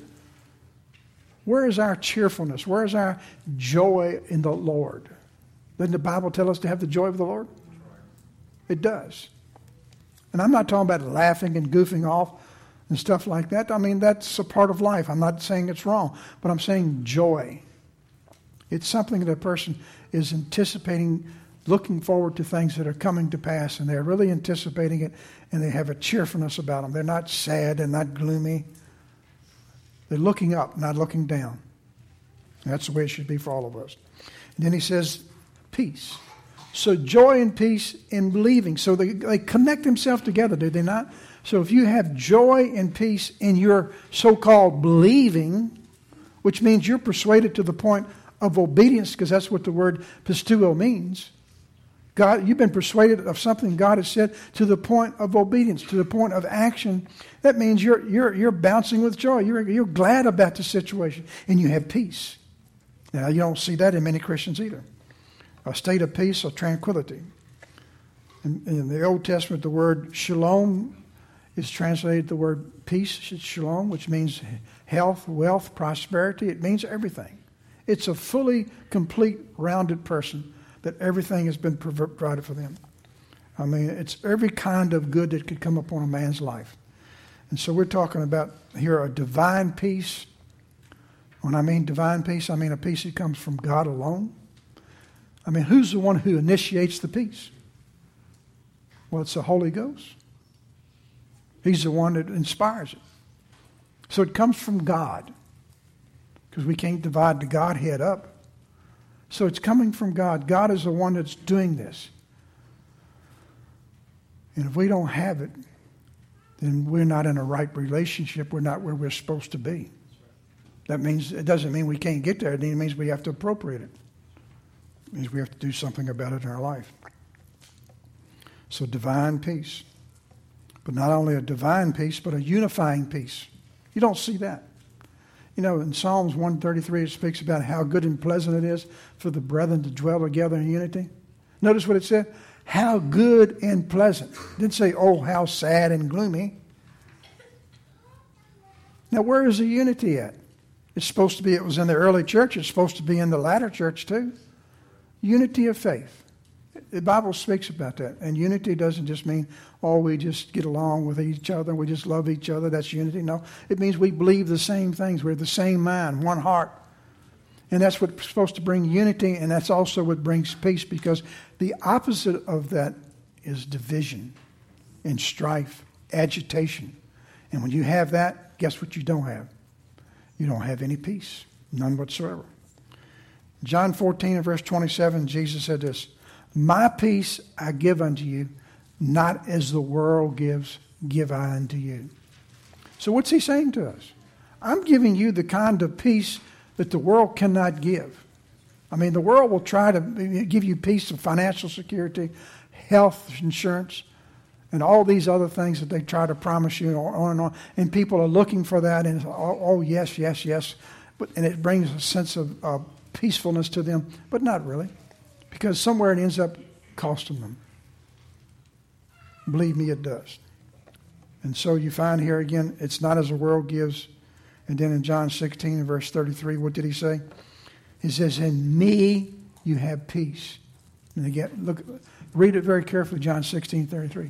Where is our cheerfulness? Where is our joy in the Lord? Doesn't the Bible tell us to have the joy of the Lord? It does. And I'm not talking about laughing and goofing off and stuff like that. That's a part of life. I'm not saying it's wrong, but I'm saying joy. It's something that a person is anticipating, looking forward to things that are coming to pass, and they're really anticipating it, and they have a cheerfulness about them. They're not sad and not gloomy. They're looking up, not looking down. And that's the way it should be for all of us. And then he says, peace. So joy and peace in believing. So they connect themselves together, do they not? So if you have joy and peace in your so-called believing, which means you're persuaded to the point of obedience, because that's what the word pisteuo means. God, you've been persuaded of something God has said to the point of obedience, to the point of action. That means you're bouncing with joy. You're glad about the situation, and you have peace. Now, you don't see that in many Christians either. A state of peace or tranquility. In the Old Testament, the word shalom is translated the word peace, shalom, which means health, wealth, prosperity. It means everything. It's a fully, complete, rounded person that everything has been provided for them. It's every kind of good that could come upon a man's life. And so we're talking about here a divine peace. When I mean divine peace, I mean a peace that comes from God alone. Who's the one who initiates the peace? Well, it's the Holy Ghost. He's the one that inspires it. So it comes from God, because we can't divide the Godhead up. So it's coming from God. God is the one that's doing this. And if we don't have it, then we're not in a right relationship. We're not where we're supposed to be. That means, it doesn't mean we can't get there. It means we have to appropriate it. It means we have to do something about it in our life. So divine peace. But not only a divine peace, but a unifying peace. You don't see that. You know, in Psalms 133, it speaks about how good and pleasant it is for the brethren to dwell together in unity. Notice what it said. How good and pleasant. It didn't say, oh, how sad and gloomy. Now, where is the unity at? It's supposed to be, it was in the early church. It's supposed to be in the latter church too. Unity of faith. The Bible speaks about that. And unity doesn't just mean, oh, we just get along with each other. We just love each other. That's unity. No, it means we believe the same things. We're the same mind, one heart. And that's what's supposed to bring unity. And that's also what brings peace, because the opposite of that is division and strife, agitation. And when you have that, guess what you don't have? You don't have any peace. None whatsoever. John 14 and verse 27, Jesus said this, my peace I give unto you, not as the world gives, give I unto you. So what's he saying to us? I'm giving you the kind of peace that the world cannot give. I mean, the world will try to give you peace of financial security, health insurance, and all these other things that they try to promise you, on and on. And people are looking for that, and oh yes, yes, yes. And it brings a sense of peacefulness to them, but not really. Because somewhere it ends up costing them. Believe me, it does. And so you find here again, it's not as the world gives. And then in John 16 and verse 33, what did he say? He says, in me you have peace. And again, look, read it very carefully, John 16:33.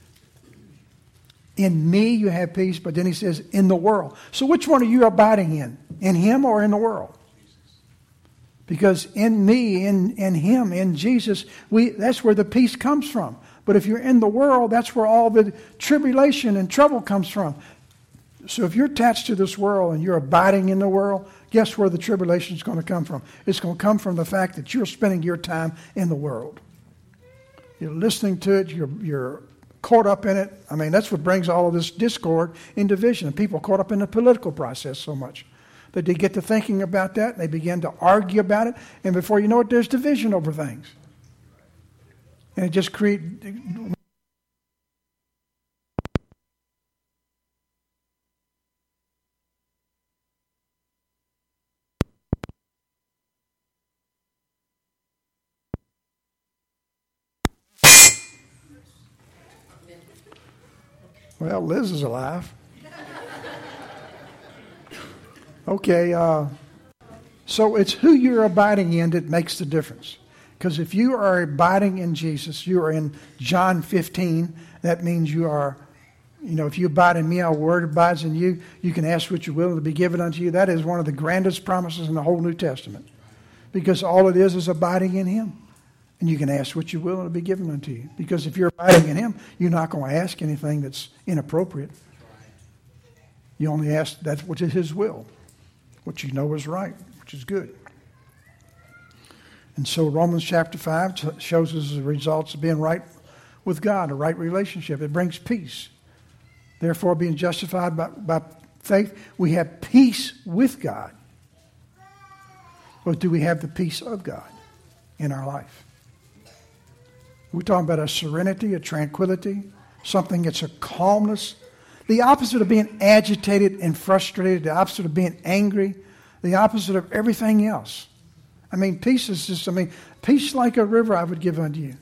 In me you have peace, but then he says, in the world. So which one are you abiding in? In him or in the world? Because in me, in him, in Jesus, that's where the peace comes from. But if you're in the world, that's where all the tribulation and trouble comes from. So if you're attached to this world and you're abiding in the world, guess where the tribulation is going to come from? It's going to come from the fact that you're spending your time in the world. You're listening to it. You're caught up in it. I mean, that's what brings all of this discord and division. And people are caught up in the political process so much that they get to thinking about that, and they begin to argue about it, and before you know it, there's division over things. And it just creates... Well, Liz is alive. Okay, so it's who you're abiding in that makes the difference. Because if you are abiding in Jesus, you are in John 15. That means you are, if you abide in me, our word abides in you. You can ask what you will, and it'll be given unto you. That is one of the grandest promises in the whole New Testament. Because all it is abiding in him. And you can ask what you will, and it'll be given unto you. Because if you're abiding in him, you're not going to ask anything that's inappropriate. You only ask that which is his will. What you know is right, which is good. And so Romans chapter 5 shows us the results of being right with God, a right relationship. It brings peace. Therefore, being justified by faith, we have peace with God. But do we have the peace of God in our life? We're talking about a serenity, a tranquility, something that's a calmness. The opposite of being agitated and frustrated, the opposite of being angry, the opposite of everything else. I mean, peace is just, peace like a river I would give unto you.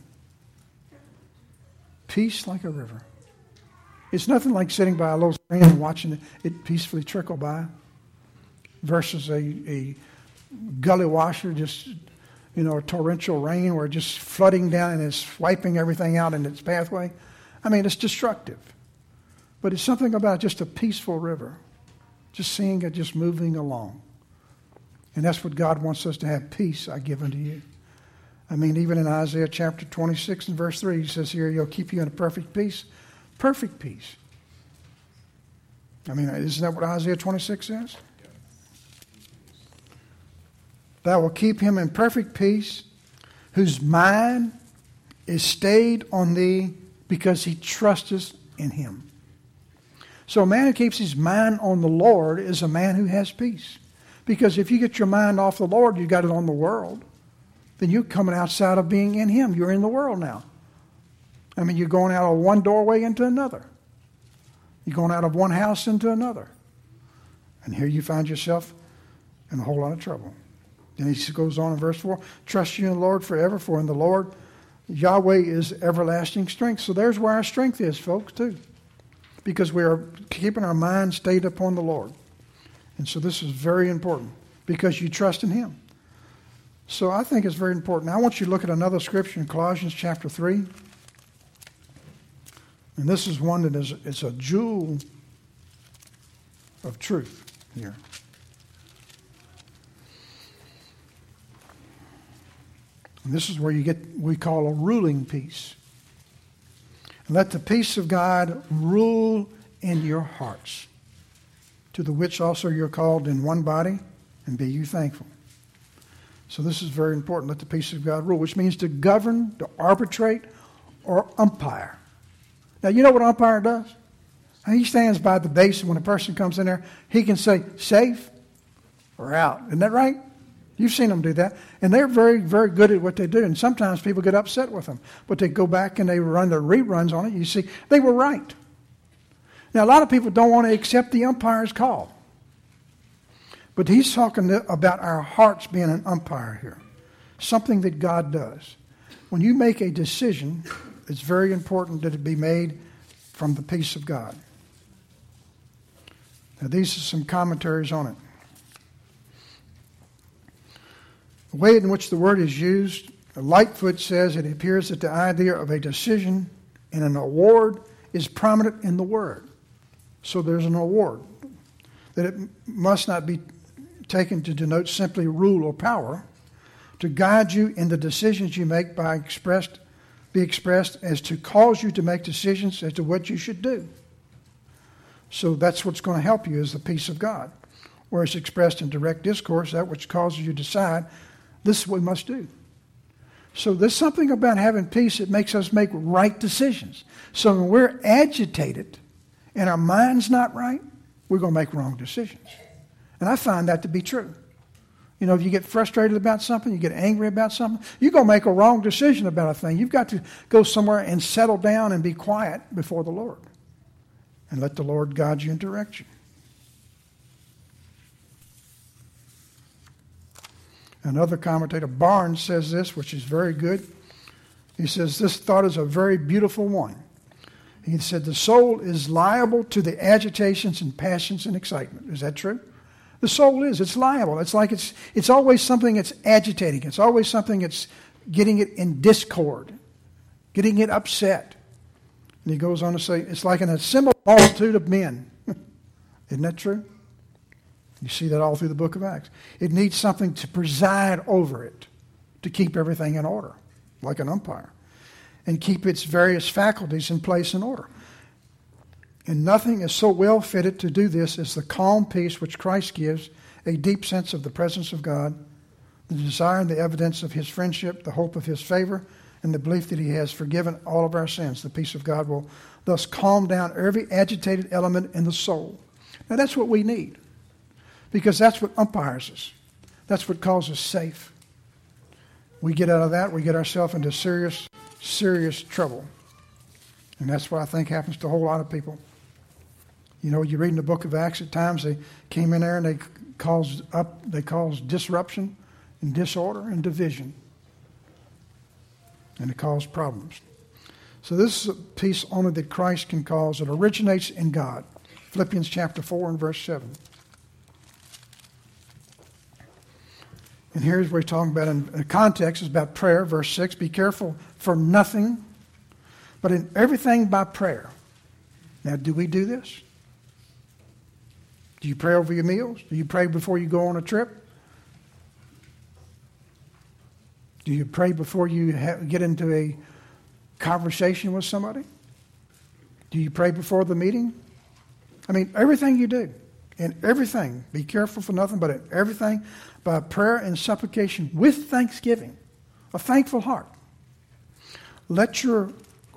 Peace like a river. It's nothing like sitting by a little stream and watching it peacefully trickle by versus a gully washer, just, a torrential rain where it's just flooding down and it's wiping everything out in its pathway. I mean, it's destructive. But it's something about just a peaceful river, just seeing it just moving along. And that's what God wants us to have. Peace I give unto you. I mean, even in Isaiah chapter 26 and verse 3, he says here, he'll keep you in a perfect peace. Perfect peace. I mean, isn't that what Isaiah 26 says? Thou will keep him in perfect peace, whose mind is stayed on thee because he trusts in him. So a man who keeps his mind on the Lord is a man who has peace. Because if you get your mind off the Lord, you got it on the world, then you're coming outside of being in him. You're in the world now. I mean, you're going out of one doorway into another. You're going out of one house into another. And here you find yourself in a whole lot of trouble. Then he goes on in verse 4, trust you in the Lord forever, for in the Lord Yahweh is everlasting strength. So there's where our strength is, folks, too. Because we are keeping our mind stayed upon the Lord. And so this is very important because you trust in him. So I think it's very important. Now I want you to look at another scripture in Colossians chapter 3. And this is one that is a jewel of truth here. And this is where you get what we call a ruling peace. And let the peace of God rule in your hearts, to the which also you're called in one body, and be you thankful. So this is very important. Let the peace of God rule, which means to govern, to arbitrate, or umpire. Now, you know what an umpire does? And he stands by the base, and when a person comes in there, he can say, safe or out. Isn't that right? You've seen them do that. And they're very, very good at what they do. And sometimes people get upset with them. But they go back and they run their reruns on it. You see, they were right. Now, a lot of people don't want to accept the umpire's call. But he's talking about our hearts being an umpire here. Something that God does. When you make a decision, it's very important that it be made from the peace of God. Now, these are some commentaries on it. The way in which the word is used, Lightfoot says it appears that the idea of a decision and an award is prominent in the word. So there's an award. That it must not be taken to denote simply rule or power, to guide you in the decisions you make be expressed as to cause you to make decisions as to what you should do. So that's what's going to help you is the peace of God. Where it's expressed in direct discourse, that which causes you to decide, this is what we must do. So there's something about having peace that makes us make right decisions. So when we're agitated and our mind's not right, we're going to make wrong decisions. And I find that to be true. You know, if you get frustrated about something, you get angry about something, you're going to make a wrong decision about a thing. You've got to go somewhere and settle down and be quiet before the Lord. And let the Lord guide you and direct you. Another commentator, Barnes, says this, which is very good. He says, this thought is a very beautiful one. He said, the soul is liable to the agitations and passions and excitement. Is that true? The soul is. It's liable. It's like it's always something that's agitating. It's always something that's getting it in discord, getting it upset. And he goes on to say, it's like an assembled multitude of men. Isn't that true? You see that all through the book of Acts. It needs something to preside over it, to keep everything in order, like an umpire, and keep its various faculties in place and order. And nothing is so well fitted to do this as the calm peace which Christ gives, a deep sense of the presence of God, the desire and the evidence of his friendship, the hope of his favor, and the belief that he has forgiven all of our sins. The peace of God will thus calm down every agitated element in the soul. Now that's what we need. Because that's what umpires us. That's what calls us safe. We get out of that, we get ourselves into serious, serious trouble. And that's what I think happens to a whole lot of people. You know, you read in the book of Acts at times, they came in there and they caused disruption and disorder and division. And it caused problems. So this is a peace only that Christ can cause. It originates in God. Philippians chapter 4 and verse 7. And here's what we're talking about in the context is about prayer. Verse 6, be careful for nothing, but in everything by prayer. Now, do we do this? Do you pray over your meals? Do you pray before you go on a trip? Do you pray before you get into a conversation with somebody? Do you pray before the meeting? I mean, everything you do. In everything, be careful for nothing, but in everything, by prayer and supplication with thanksgiving, a thankful heart. Let your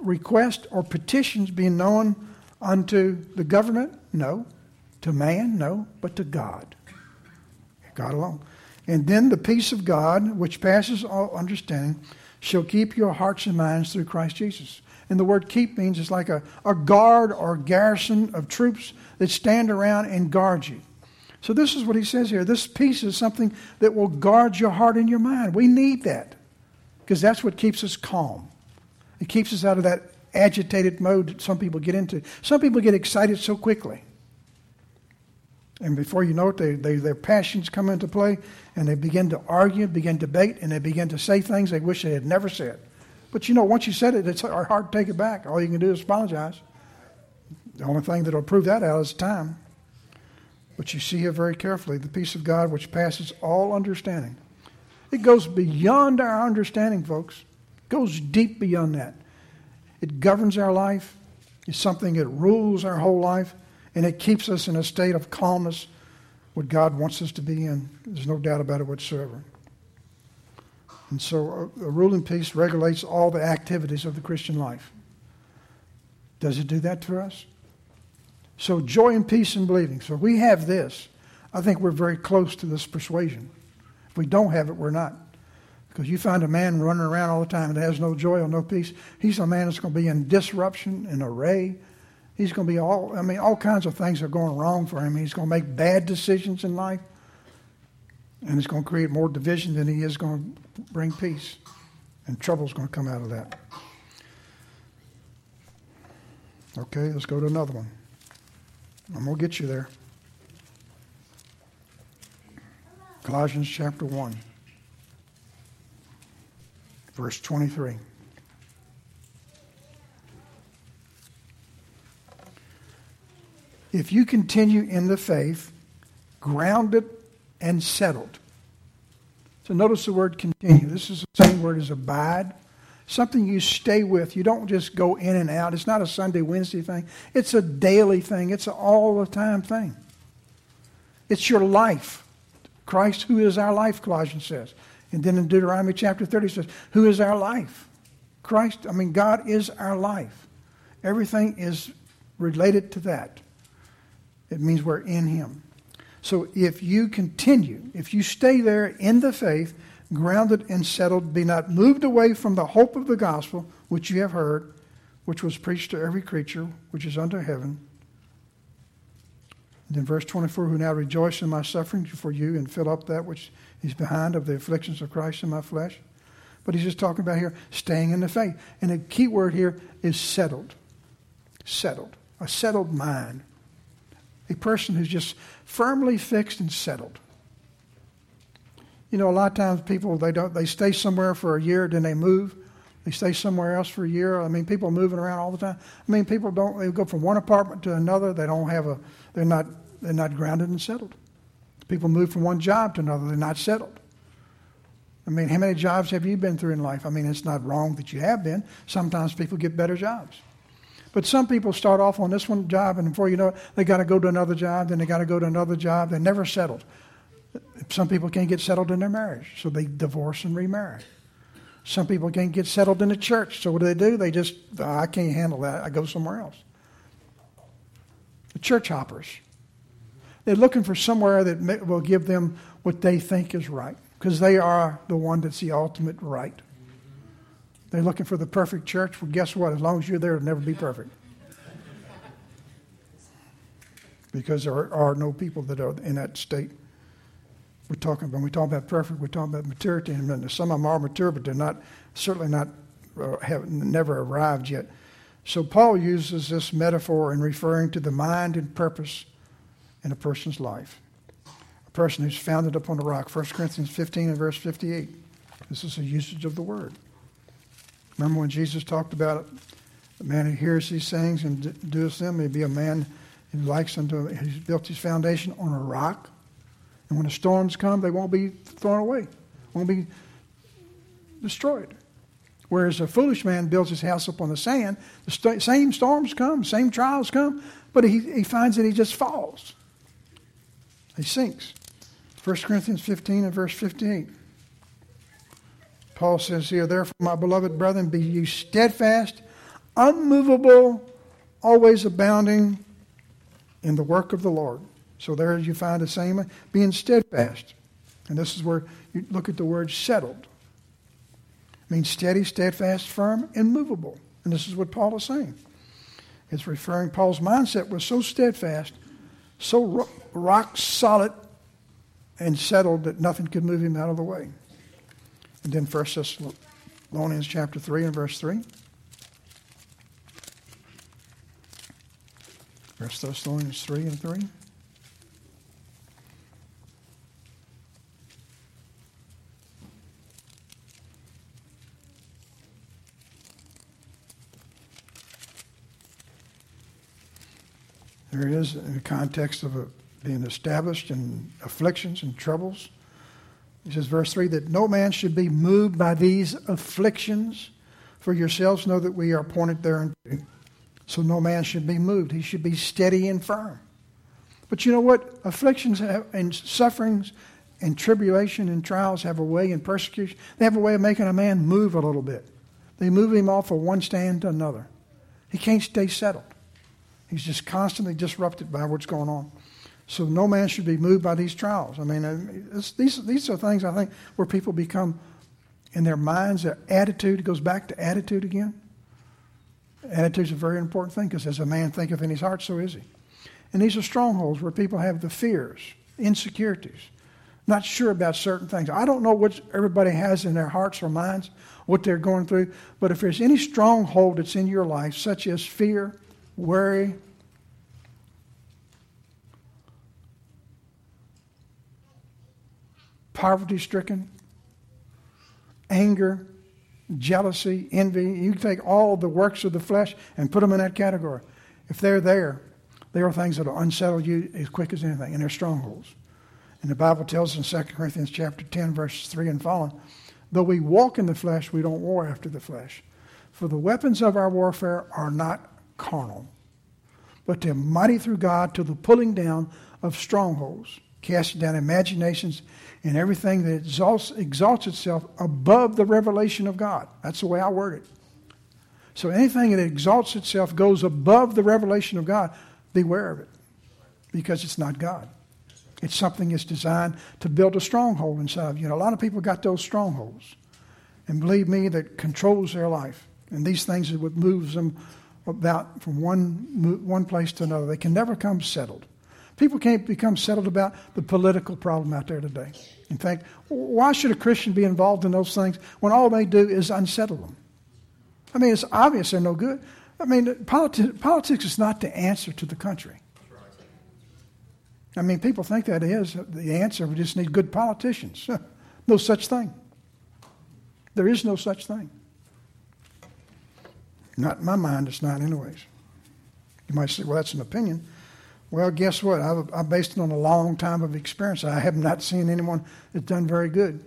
requests or petitions be known unto the government? No. To man? No. But to God. God alone. And then the peace of God, which passes all understanding, shall keep your hearts and minds through Christ Jesus. And the word keep means it's like a guard or garrison of troops that stand around and guard you. So this is what he says here. This peace is something that will guard your heart and your mind. We need that because that's what keeps us calm. It keeps us out of that agitated mode that some people get into. Some people get excited so quickly. And before you know it, their passions come into play, and they begin to argue, begin to debate, and they begin to say things they wish they had never said. But you know, once you said it, it's hard to take it back. All you can do is apologize. The only thing that will prove that out is time. But you see here very carefully, the peace of God which passes all understanding. It goes beyond our understanding, folks. It goes deep beyond that. It governs our life. It's something that rules our whole life. And it keeps us in a state of calmness, what God wants us to be in. There's no doubt about it whatsoever. And so a ruling peace regulates all the activities of the Christian life. Does it do that for us? So joy and peace in believing. So if we have this, I think we're very close to this persuasion. If we don't have it, we're not. Because you find a man running around all the time and has no joy or no peace, he's a man that's going to be in disruption and array. He's going to be all kinds of things are going wrong for him. He's going to make bad decisions in life. And it's going to create more division than he is going to bring peace. And trouble's going to come out of that. Okay, let's go to another one. I'm going to get you there. Colossians chapter 1, verse 23. If you continue in the faith, grounded and settled. So notice the word continue. This is the same word as abide. Something you stay with. You don't just go in and out. It's not a Sunday, Wednesday thing. It's a daily thing. It's an all-the-time thing. It's your life. Christ, who is our life, Colossians says. And then in Deuteronomy chapter 30 says, who is our life? Christ, God is our life. Everything is related to that. It means we're in Him. So if you continue, if you stay there in the faith, grounded and settled, be not moved away from the hope of the gospel, which you have heard, which was preached to every creature, which is under heaven. And then verse 24, who now rejoice in my sufferings for you and fill up that which is behind of the afflictions of Christ in my flesh. But he's just talking about here, staying in the faith. And the key word here is settled. Settled. A settled mind. A person who's just firmly fixed and settled. You know, a lot of times people, they stay somewhere for a year, then they move. They stay somewhere else for a year. People are moving around all the time. People they go from one apartment to another. They're not grounded and settled. People move from one job to another. They're not settled. How many jobs have you been through in life? It's not wrong that you have been. Sometimes people get better jobs. But some people start off on this one job, and before you know it, they got to go to another job, then they got to go to another job. They're never settled. Some people can't get settled in their marriage, so they divorce and remarry. Some people can't get settled in the church, so what do? They just, I can't handle that. I go somewhere else. The church hoppers. They're looking for somewhere that will give them what they think is right, because they are the one that's the ultimate right. They're looking for the perfect church. Well, guess what? As long as you're there, it'll never be perfect. Because there are no people that are in that state. When we talk about perfect, we're talking about maturity. And some of them are mature, but they're certainly not, have never arrived yet. So Paul uses this metaphor in referring to the mind and purpose in a person's life. A person who's founded upon a rock. 1 Corinthians 15 and verse 58. This is a usage of the word. Remember when Jesus talked about a man who hears these things and doeth them? He'd be a man who he's built his foundation on a rock. And when the storms come, they won't be thrown away. Won't be destroyed. Whereas a foolish man builds his house up on the sand, the same storms come, same trials come, but he finds that he just falls. He sinks. 1 Corinthians 15 and verse 58. Paul says here, therefore, my beloved brethren, be ye steadfast, unmovable, always abounding in the work of the Lord. So there you find the same, being steadfast. And this is where you look at the word settled. It means steady, steadfast, firm, immovable. And this is what Paul is saying. It's referring, Paul's mindset was so steadfast, so rock solid and settled that nothing could move him out of the way. And then 1 Thessalonians chapter 3 and verse 3. 1 Thessalonians 3 and 3. There it is in the context of being established in afflictions and troubles. It says, verse 3, that no man should be moved by these afflictions. For yourselves know that we are appointed thereunto. So no man should be moved. He should be steady and firm. But you know what? Afflictions and sufferings and tribulation and trials have a way, and persecution, they have a way of making a man move a little bit. They move him off of one stand to another. He can't stay settled. He's just constantly disrupted by what's going on. So no man should be moved by these trials. I mean, these are things, I think, where people become, in their minds, their attitude, it goes back to attitude again. Attitude is a very important thing, because as a man thinketh in his heart, so is he. And these are strongholds where people have the fears, insecurities, not sure about certain things. I don't know what everybody has in their hearts or minds, what they're going through, but if there's any stronghold that's in your life, such as fear, worry, poverty-stricken, anger, jealousy, envy. You can take all the works of the flesh and put them in that category. If they're there, they are things that will unsettle you as quick as anything, and they're strongholds. And the Bible tells us in 2 Corinthians chapter 10, verses 3 and following, though we walk in the flesh, we don't war after the flesh. For the weapons of our warfare are not carnal, but they're mighty through God to the pulling down of strongholds, casting down imaginations and everything that exalts itself above the revelation of God. That's the way I word it. So anything that exalts itself goes above the revelation of God, beware of it, because it's not God. It's something that's designed to build a stronghold inside of you. A lot of people got those strongholds, and believe me, that controls their life. And these things are what moves them about from one place to another. They can never come settled. People can't become settled about the political problem out there today. In fact, why should a Christian be involved in those things when all they do is unsettle them? I mean, it's obvious they're no good. I mean, politics is not the answer to the country. I mean, people think that is the answer. We just need good politicians. No such thing. There is no such thing. Not in my mind, it's not anyways. You might say, well, that's an opinion. Well, guess what? I based it on a long time of experience. I have not seen anyone that's done very good.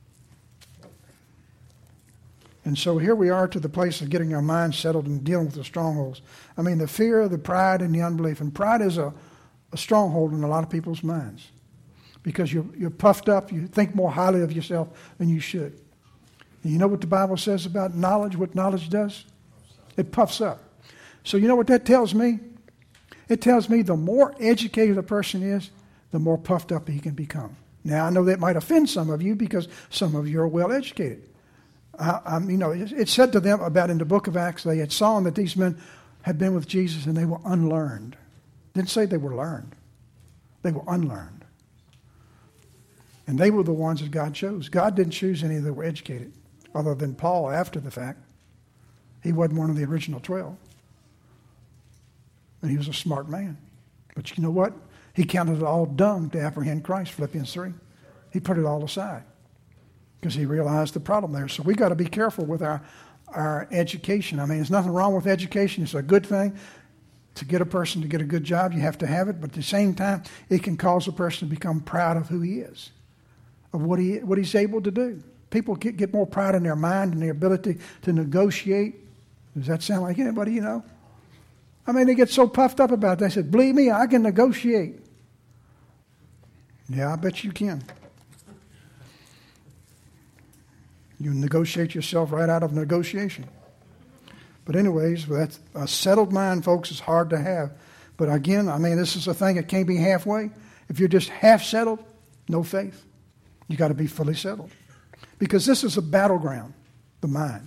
And so here we are to the place of getting our minds settled and dealing with the strongholds. I mean, the fear, the pride, and the unbelief. And pride is a stronghold in a lot of people's minds, because you're puffed up. You think more highly of yourself than you should. And you know what the Bible says about knowledge, what knowledge does? It puffs up. So you know what that tells me? It tells me the more educated a person is, the more puffed up he can become. Now, I know that might offend some of you, because some of you are well educated. It's said to them about in the book of Acts, they had saw that these men had been with Jesus and they were unlearned. Didn't say they were learned. They were unlearned. And they were the ones that God chose. God didn't choose any that were educated, other than Paul after the fact. He wasn't one of the original 12. And he was a smart man. But you know what? He counted it all dung to apprehend Christ, Philippians 3. He put it all aside because he realized the problem there. So we got to be careful with our education. I mean, there's nothing wrong with education. It's a good thing. To get a person to get a good job, you have to have it. But at the same time, it can cause a person to become proud of who he is, of what he's able to do. People get more pride in their mind and their ability to negotiate. Does that sound like anybody you know? I mean, they get so puffed up about it. They said, believe me, I can negotiate. Yeah, I bet you can. You negotiate yourself right out of negotiation. But anyways, that's a settled mind, folks, is hard to have. But again, I mean, this is a thing that can't be halfway. If you're just half settled, no faith. You got to be fully settled. Because this is a battleground, the mind.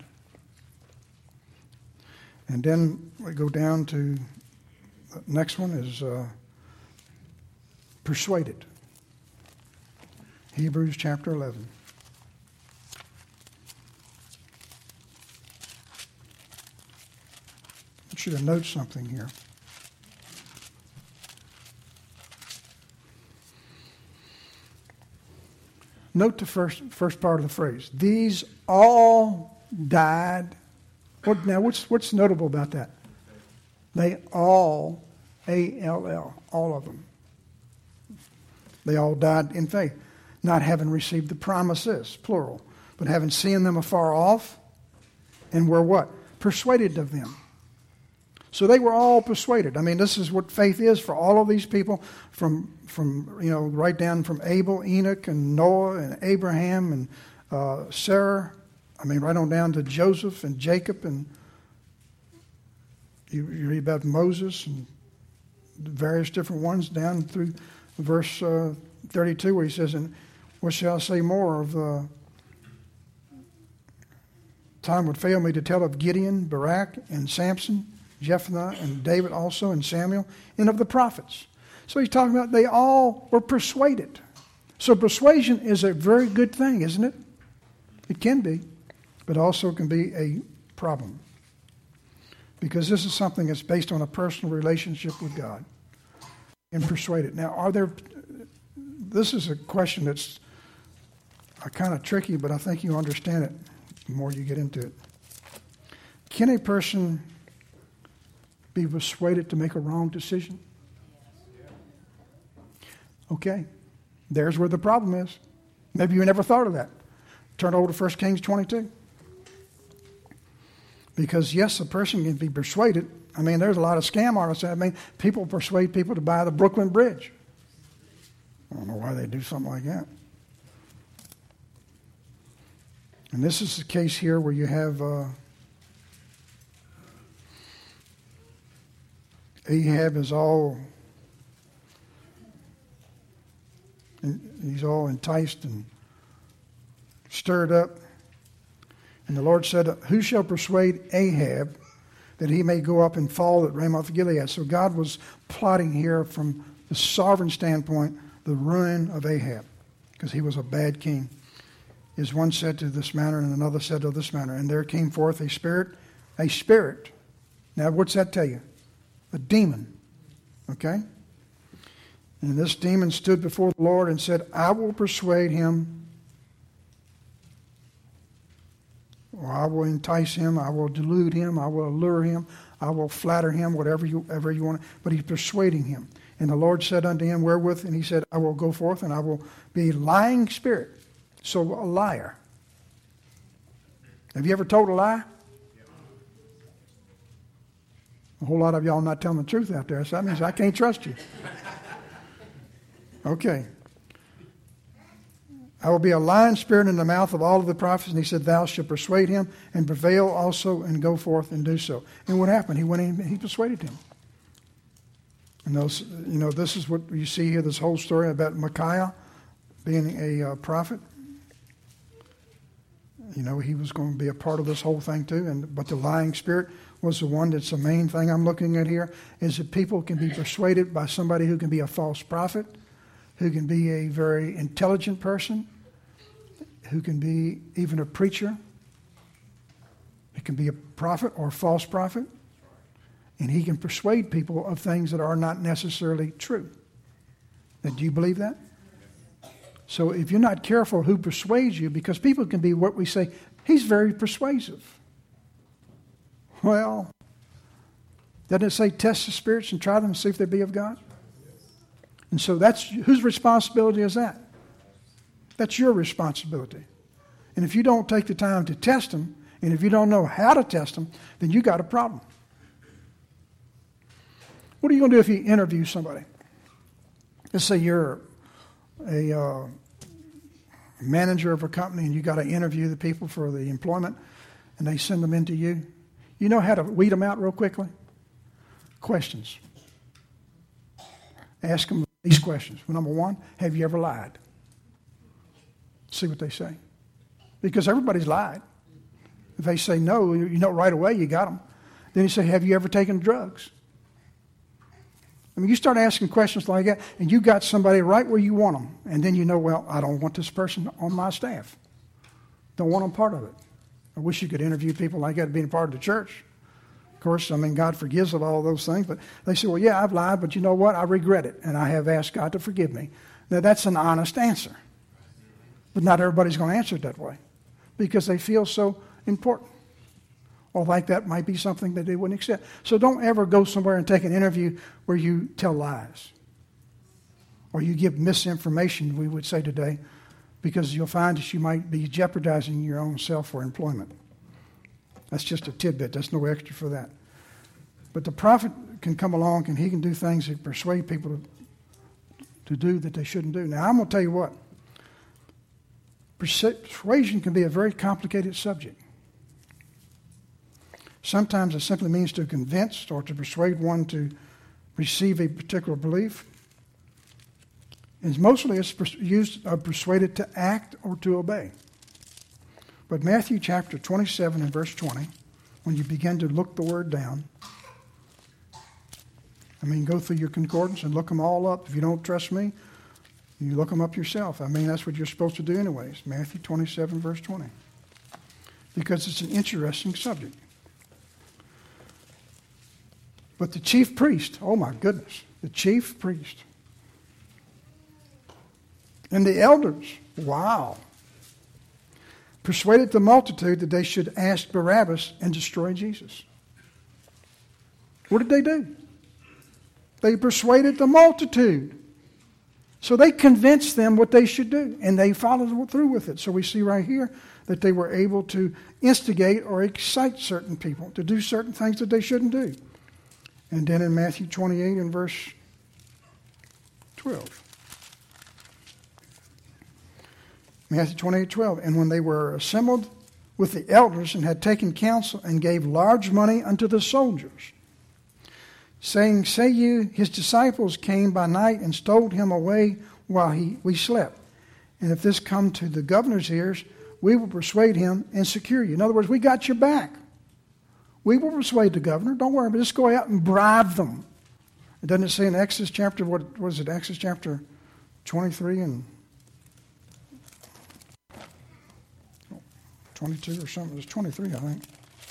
And then we go down to the next one is persuaded. Hebrews chapter 11. I should have noted something here. Note the first part of the phrase. These all died. What's notable about that? They all, A-L-L, all of them. They all died in faith, not having received the promises, plural, but having seen them afar off, and were what? Persuaded of them. So they were all persuaded. I mean, this is what faith is for all of these people, from right down from Abel, Enoch, and Noah, and Abraham, and Sarah. I mean, right on down to Joseph and Jacob, and you read about Moses and the various different ones down through verse 32, where he says, "And what shall I say more of time would fail me to tell of Gideon, Barak, and Samson, Jephthah, and David also, and Samuel, and of the prophets." So he's talking about they all were persuaded. So persuasion is a very good thing, isn't it? It can be, but also can be a problem. Because this is something that's based on a personal relationship with God. And persuaded. Now, this is a question that's kind of tricky, but I think you understand it the more you get into it. Can a person be persuaded to make a wrong decision? Okay. There's where the problem is. Maybe you never thought of that. Turn over to 1 Kings 22. Because, yes, a person can be persuaded. I mean, there's a lot of scam artists. I mean, people persuade people to buy the Brooklyn Bridge. I don't know why they do something like that. And this is the case here where you have Ahab is he's all enticed and stirred up. And the Lord said, "Who shall persuade Ahab that he may go up and fall at Ramoth Gilead?" So God was plotting here from the sovereign standpoint the ruin of Ahab, because he was a bad king. As one said to this manner, and another said to this manner. And there came forth a spirit. Now, what's that tell you? A demon. Okay? And this demon stood before the Lord and said, "I will persuade him, or I will entice him, I will delude him, I will allure him, I will flatter him," whatever you want. But he's persuading him. And the Lord said unto him, "Wherewith?" And he said, "I will go forth, and I will be a lying spirit." So a liar. Have you ever told a lie? A whole lot of y'all not telling the truth out there. So that means I can't trust you. Okay. "I will be a lying spirit in the mouth of all of the prophets." And he said, "Thou shalt persuade him and prevail also, and go forth and do so." And what happened? He went in and he persuaded him. And this is what you see here, this whole story about Micaiah being a prophet. He was going to be a part of this whole thing too. But the lying spirit was the one that's the main thing I'm looking at here, is that people can be persuaded by somebody who can be a false prophet, who can be a very intelligent person, who can be even a preacher. It can be a prophet or a false prophet. And he can persuade people of things that are not necessarily true. Now, do you believe that? So if you're not careful who persuades you, because people can be what we say, "He's very persuasive." Well, doesn't it say test the spirits and try them and see if they be of God? And so whose responsibility is that? That's your responsibility. And if you don't take the time to test them, and if you don't know how to test them, then you got a problem. What are you going to do if you interview somebody? Let's say you're a manager of a company and you got to interview the people for the employment, and they send them into you. You know how to weed them out real quickly? Questions. Ask them these questions. Number one, have you ever lied? See what they say. Because everybody's lied. If they say no, you know right away you got them. Then you say, have you ever taken drugs? I mean, you start asking questions like that, and you got somebody right where you want them. And then you know, well, I don't want this person on my staff. Don't want them part of it. I wish you could interview people like that being part of the church. Of course, I mean, God forgives of all those things. But they say, well, yeah, I've lied, but you know what? I regret it, and I have asked God to forgive me. Now, that's an honest answer. But not everybody's going to answer it that way because they feel so important. Or like that might be something that they wouldn't accept. So don't ever go somewhere and take an interview where you tell lies. Or you give misinformation, we would say today, because you'll find that you might be jeopardizing your own self for employment. That's just a tidbit. That's no extra for that. But the prophet can come along and he can do things that persuade people to do that they shouldn't do. Now, I'm going to tell you what. Persuasion can be a very complicated subject. Sometimes it simply means to convince or to persuade one to receive a particular belief. And mostly it's used or persuaded to act or to obey. But Matthew chapter 27 and verse 20, when you begin to look the word down, I mean, go through your concordance and look them all up. If you don't trust me, you look them up yourself. I mean, that's what you're supposed to do anyways. Matthew 27 verse 20. Because it's an interesting subject. But the chief priest, oh my goodness, the chief priest and the elders, wow, persuaded the multitude that they should ask Barabbas and destroy Jesus. What did they do? They persuaded the multitude. So they convinced them what they should do, and they followed through with it. So we see right here that they were able to instigate or excite certain people to do certain things that they shouldn't do. And then in Matthew 28 and verse 12. Matthew 28:12. And when they were assembled with the elders and had taken counsel and gave large money unto the soldiers, saying, say you, his disciples came by night and stole him away while we slept. And if this come to the governor's ears, we will persuade him and secure you. In other words, we got your back. We will persuade the governor. Don't worry, but just go out and bribe them. It doesn't say in Exodus chapter, what was it, Exodus chapter 23 and 22 or something. It was 23, I think.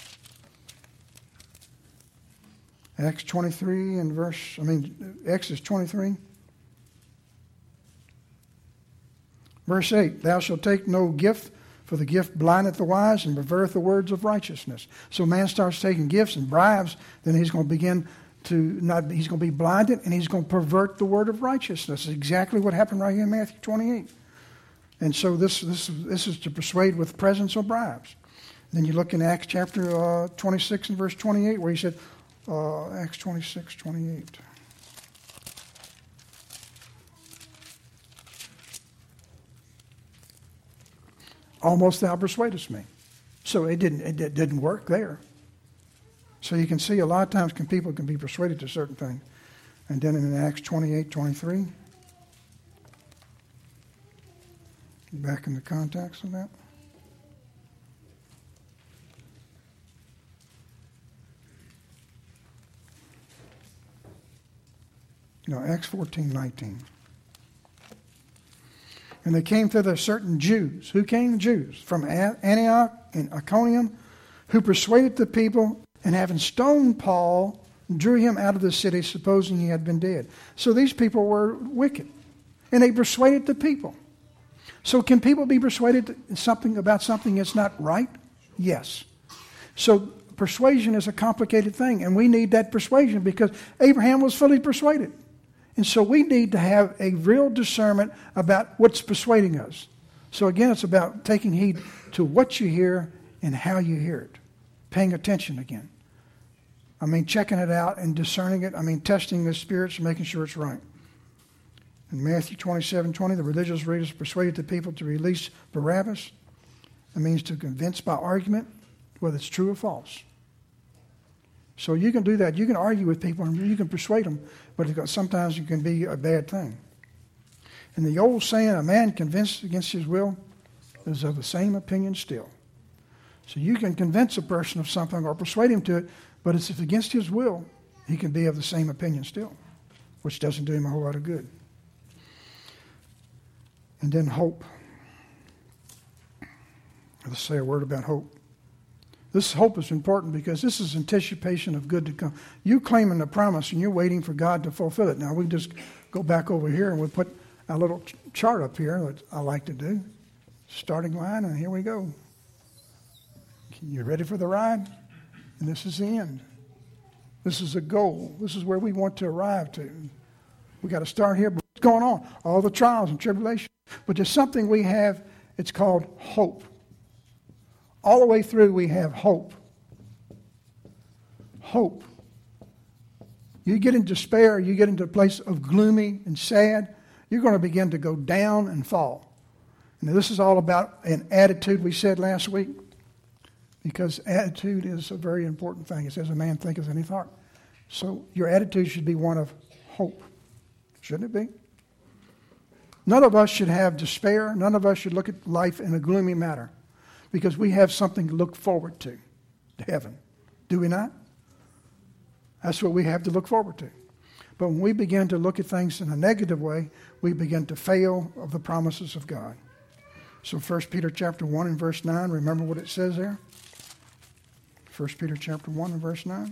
Acts 23 and Exodus 23. Verse 8, thou shalt take no gift, for the gift blindeth the wise and perverteth the words of righteousness. So man starts taking gifts and bribes, then he's going to begin to he's going to be blinded and he's going to pervert the word of righteousness. That's exactly what happened right here in Matthew 28. And so this is to persuade with presents or bribes. Then you look in Acts chapter 26 and verse 28 where he said, Acts 26, 28. Almost thou persuadest me. So it didn't work there. So you can see a lot of times people can be persuaded to certain things. And then in Acts 28, 23, back in the context of that. Acts 14, 19. And they came thither certain Jews. Who came? Jews. From Antioch and Iconium, who persuaded the people, and having stoned Paul, drew him out of the city, supposing he had been dead. So these people were wicked. And they persuaded the people. So can people be persuaded about something that's not right? Yes. So persuasion is a complicated thing, and we need that persuasion because Abraham was fully persuaded. And so we need to have a real discernment about what's persuading us. So again, it's about taking heed to what you hear and how you hear it. Paying attention again. Checking it out and discerning it. Testing the spirits and making sure it's right. In Matthew 27:20, the religious leaders persuaded the people to release Barabbas. It means to convince by argument whether it's true or false. So you can do that. You can argue with people and you can persuade them, but sometimes it can be a bad thing. And the old saying, a man convinced against his will is of the same opinion still. So you can convince a person of something or persuade him to it, but if it's against his will, he can be of the same opinion still, which doesn't do him a whole lot of good. And then hope. Let's say a word about hope. This hope is important because this is anticipation of good to come. You claiming the promise and you're waiting for God to fulfill it. Now we just go back over here and we put a little chart up here that I like to do. Starting line, and here we go. You ready for the ride? And this is the end. This is a goal. This is where we want to arrive to. We got to start here. But what's going on? All the trials and tribulations. But there's something we have. It's called hope. All the way through, we have hope. Hope. You get in despair, you get into a place of gloomy and sad, you're going to begin to go down and fall. Now, this is all about an attitude we said last week, because attitude is a very important thing. It says a man thinketh in his heart. So your attitude should be one of hope. Shouldn't it be? None of us should have despair. None of us should look at life in a gloomy manner, because we have something to look forward to heaven. Do we not? That's what we have to look forward to. But when we begin to look at things in a negative way, we begin to fail of the promises of God. So 1 Peter chapter 1 and verse 9, remember what it says there? 1 Peter chapter 1 and verse 9.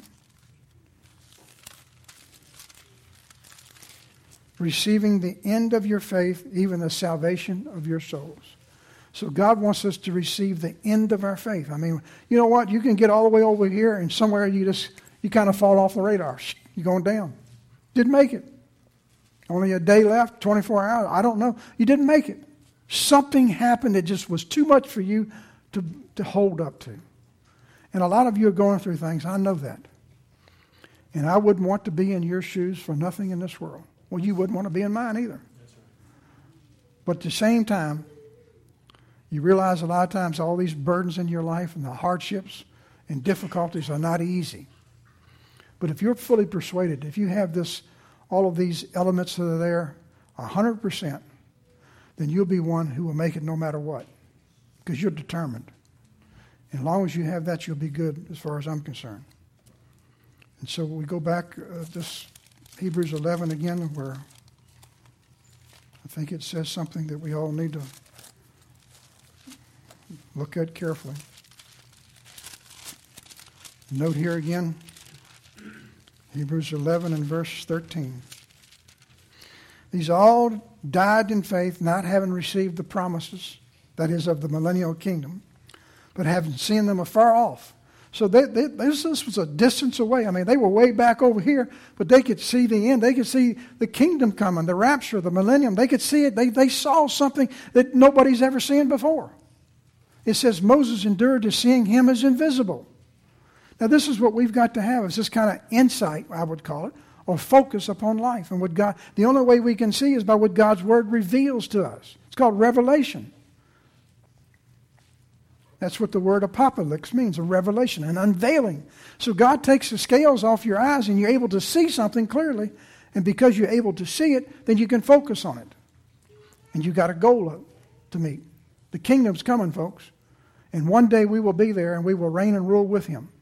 Receiving the end of your faith, even the salvation of your souls. So God wants us to receive the end of our faith. I mean, you know what? You can get all the way over here and somewhere you kind of fall off the radar. You're going down. Didn't make it. Only a day left, 24 hours. I don't know. You didn't make it. Something happened that just was too much for you to hold up to. And a lot of you are going through things. I know that. And I wouldn't want to be in your shoes for nothing in this world. Well, you wouldn't want to be in mine either. But at the same time, you realize a lot of times all these burdens in your life and the hardships and difficulties are not easy. But if you're fully persuaded, if you have all of these elements that are there 100%, then you'll be one who will make it no matter what, because you're determined. And as long as you have that, you'll be good as far as I'm concerned. And so we go back this Hebrews 11 again, where I think it says something that we all need to look at carefully. Note here again, Hebrews 11 and verse 13. These all died in faith, not having received the promises, that is, of the millennial kingdom, but having seen them afar off. So this was a distance away. I mean, they were way back over here, but they could see the end. They could see the kingdom coming, the rapture, the millennium. They could see it. They saw something that nobody's ever seen before. It says Moses endured to seeing him as invisible. Now, this is what we've got to have, is this kind of insight, I would call it, or focus upon life. And what God, the only way we can see is by what God's Word reveals to us. It's called revelation. That's what the word apocalypse means, a revelation, an unveiling. So God takes the scales off your eyes and you're able to see something clearly. And because you're able to see it, then you can focus on it. And you've got a goal to meet. The kingdom's coming, folks. And one day we will be there and we will reign and rule with Him.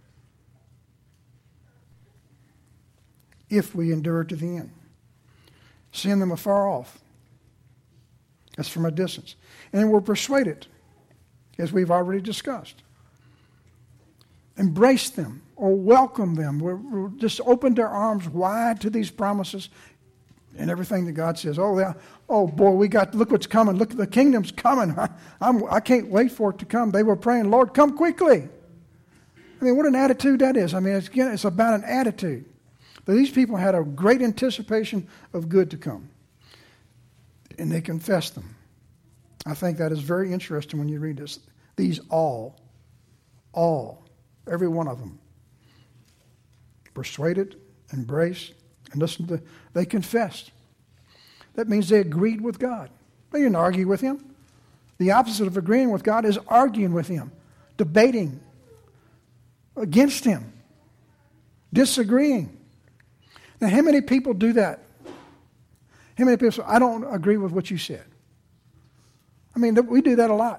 If we endure to the end. Seeing them afar off. That's from a distance. And we're persuaded, as we've already discussed. Embrace them or welcome them. We're just opened our arms wide to these promises and everything that God says. Oh boy, look what's coming. Look, the kingdom's coming. I can't wait for it to come. They were praying, Lord, come quickly. I mean, what an attitude that is. I mean, it's about an attitude. But these people had a great anticipation of good to come. And they confessed them. I think that is very interesting when you read this. These all, every one of them, persuaded, embraced, and listened to, they confessed. That means they agreed with God. They didn't argue with Him. The opposite of agreeing with God is arguing with Him, debating against Him. disagreeing. Now, how many people do that? How many people say, I don't agree with what you said? I mean, we do that a lot.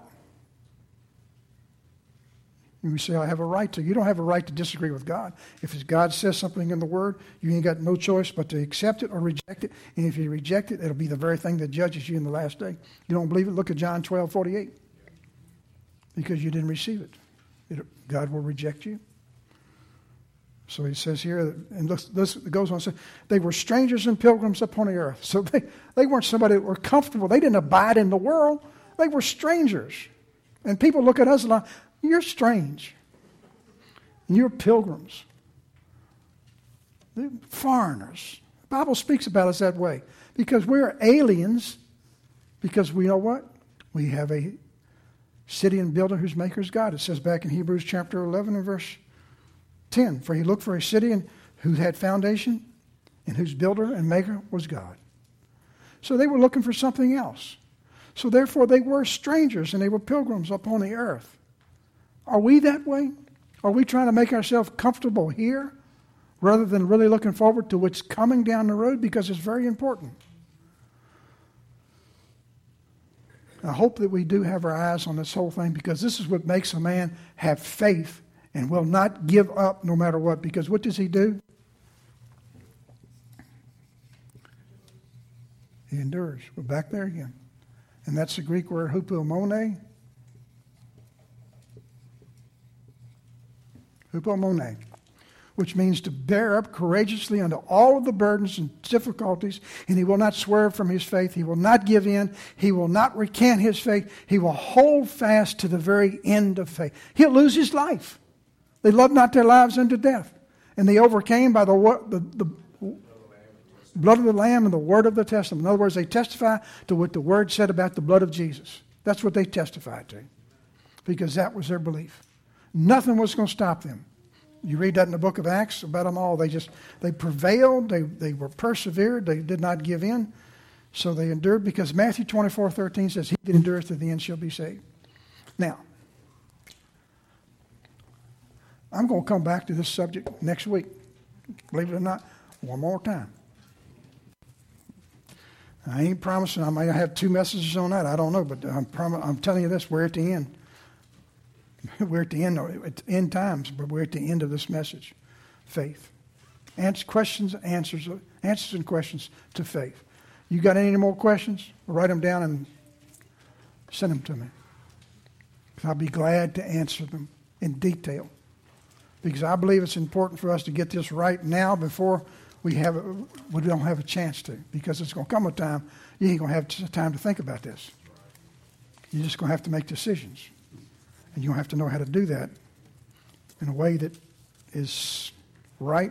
And we say, I have a right to. You don't have a right to disagree with God. If God says something in the Word, you ain't got no choice but to accept it or reject it. And if you reject it, it'll be the very thing that judges you in the last day. You don't believe it? Look at John 12:48. Because you didn't receive it. God will reject you. So he says here, and this goes on to say, they were strangers and pilgrims upon the earth. So they weren't somebody that were comfortable. They didn't abide in the world. They were strangers. And people look at us and like, you're strange. You're pilgrims. They're foreigners. The Bible speaks about us that way. Because we're aliens. Because we know what? We have a city and builder whose maker is God. It says back in Hebrews chapter 11 and verse 10, for he looked for a city who had foundation and whose builder and maker was God. So they were looking for something else. So therefore they were strangers and they were pilgrims upon the earth. Are we that way? Are we trying to make ourselves comfortable here rather than really looking forward to what's coming down the road? Because it's very important. I hope that we do have our eyes on this whole thing, because this is what makes a man have faith and will not give up no matter what. Because what does he do? He endures. We're back there again. And that's the Greek word hupomone. Hupomone, which means to bear up courageously under all of the burdens and difficulties, and he will not swerve from his faith. He will not give in. He will not recant his faith. He will hold fast to the very end of faith. He'll lose his life. They loved not their lives unto death, and they overcame by the blood of the Lamb and the word of the testament. In other words, they testify to what the word said about the blood of Jesus. That's what they testified to, because that was their belief. Nothing was going to stop them. You read that in the book of Acts about them all. They prevailed. They were persevered. They did not give in. So they endured, because Matthew 24:13 says, he that endureth to the end shall be saved. Now, I'm going to come back to this subject next week. Believe it or not, one more time. I ain't promising I might have 2 messages on that. I don't know, but I'm telling you this, we're at the end. We're at the end times, but we're at the end of this message. Faith. Answers and questions to faith. You got any more questions? Write them down and send them to me. I'll be glad to answer them in detail. Because I believe it's important for us to get this right now before we don't have a chance to. Because it's going to come a time you ain't going to have time to think about this. You're just going to have to make decisions. And you'll have to know how to do that in a way that is right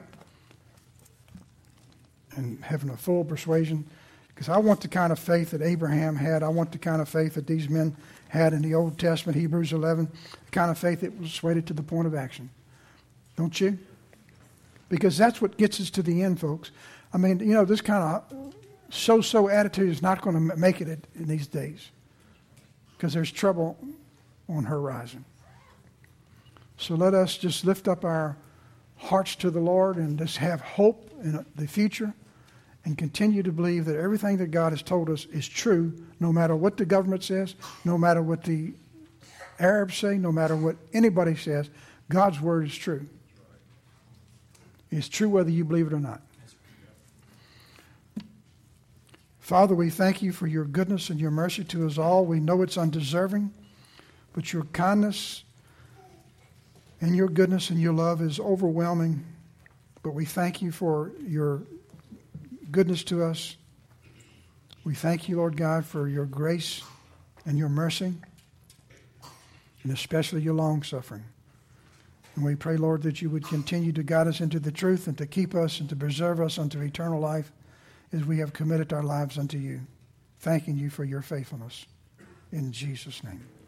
and having a full persuasion. Because I want the kind of faith that Abraham had. I want the kind of faith that these men had in the Old Testament, Hebrews 11. The kind of faith that was persuaded to the point of action. Don't you? Because that's what gets us to the end, folks. I mean, this kind of so-so attitude is not going to make it in these days. Because there's trouble on horizon. So let us just lift up our hearts to the Lord and just have hope in the future and continue to believe that everything that God has told us is true, no matter what the government says, no matter what the Arabs say, no matter what anybody says. God's word is true. It's true whether you believe it or not. Father, we thank you for your goodness and your mercy to us all. We know it's undeserving, but your kindness and your goodness and your love is overwhelming. But we thank you for your goodness to us. We thank you, Lord God, for your grace and your mercy, and especially your long-suffering. And we pray, Lord, that you would continue to guide us into the truth and to keep us and to preserve us unto eternal life as we have committed our lives unto you. Thanking you for your faithfulness. In Jesus' name.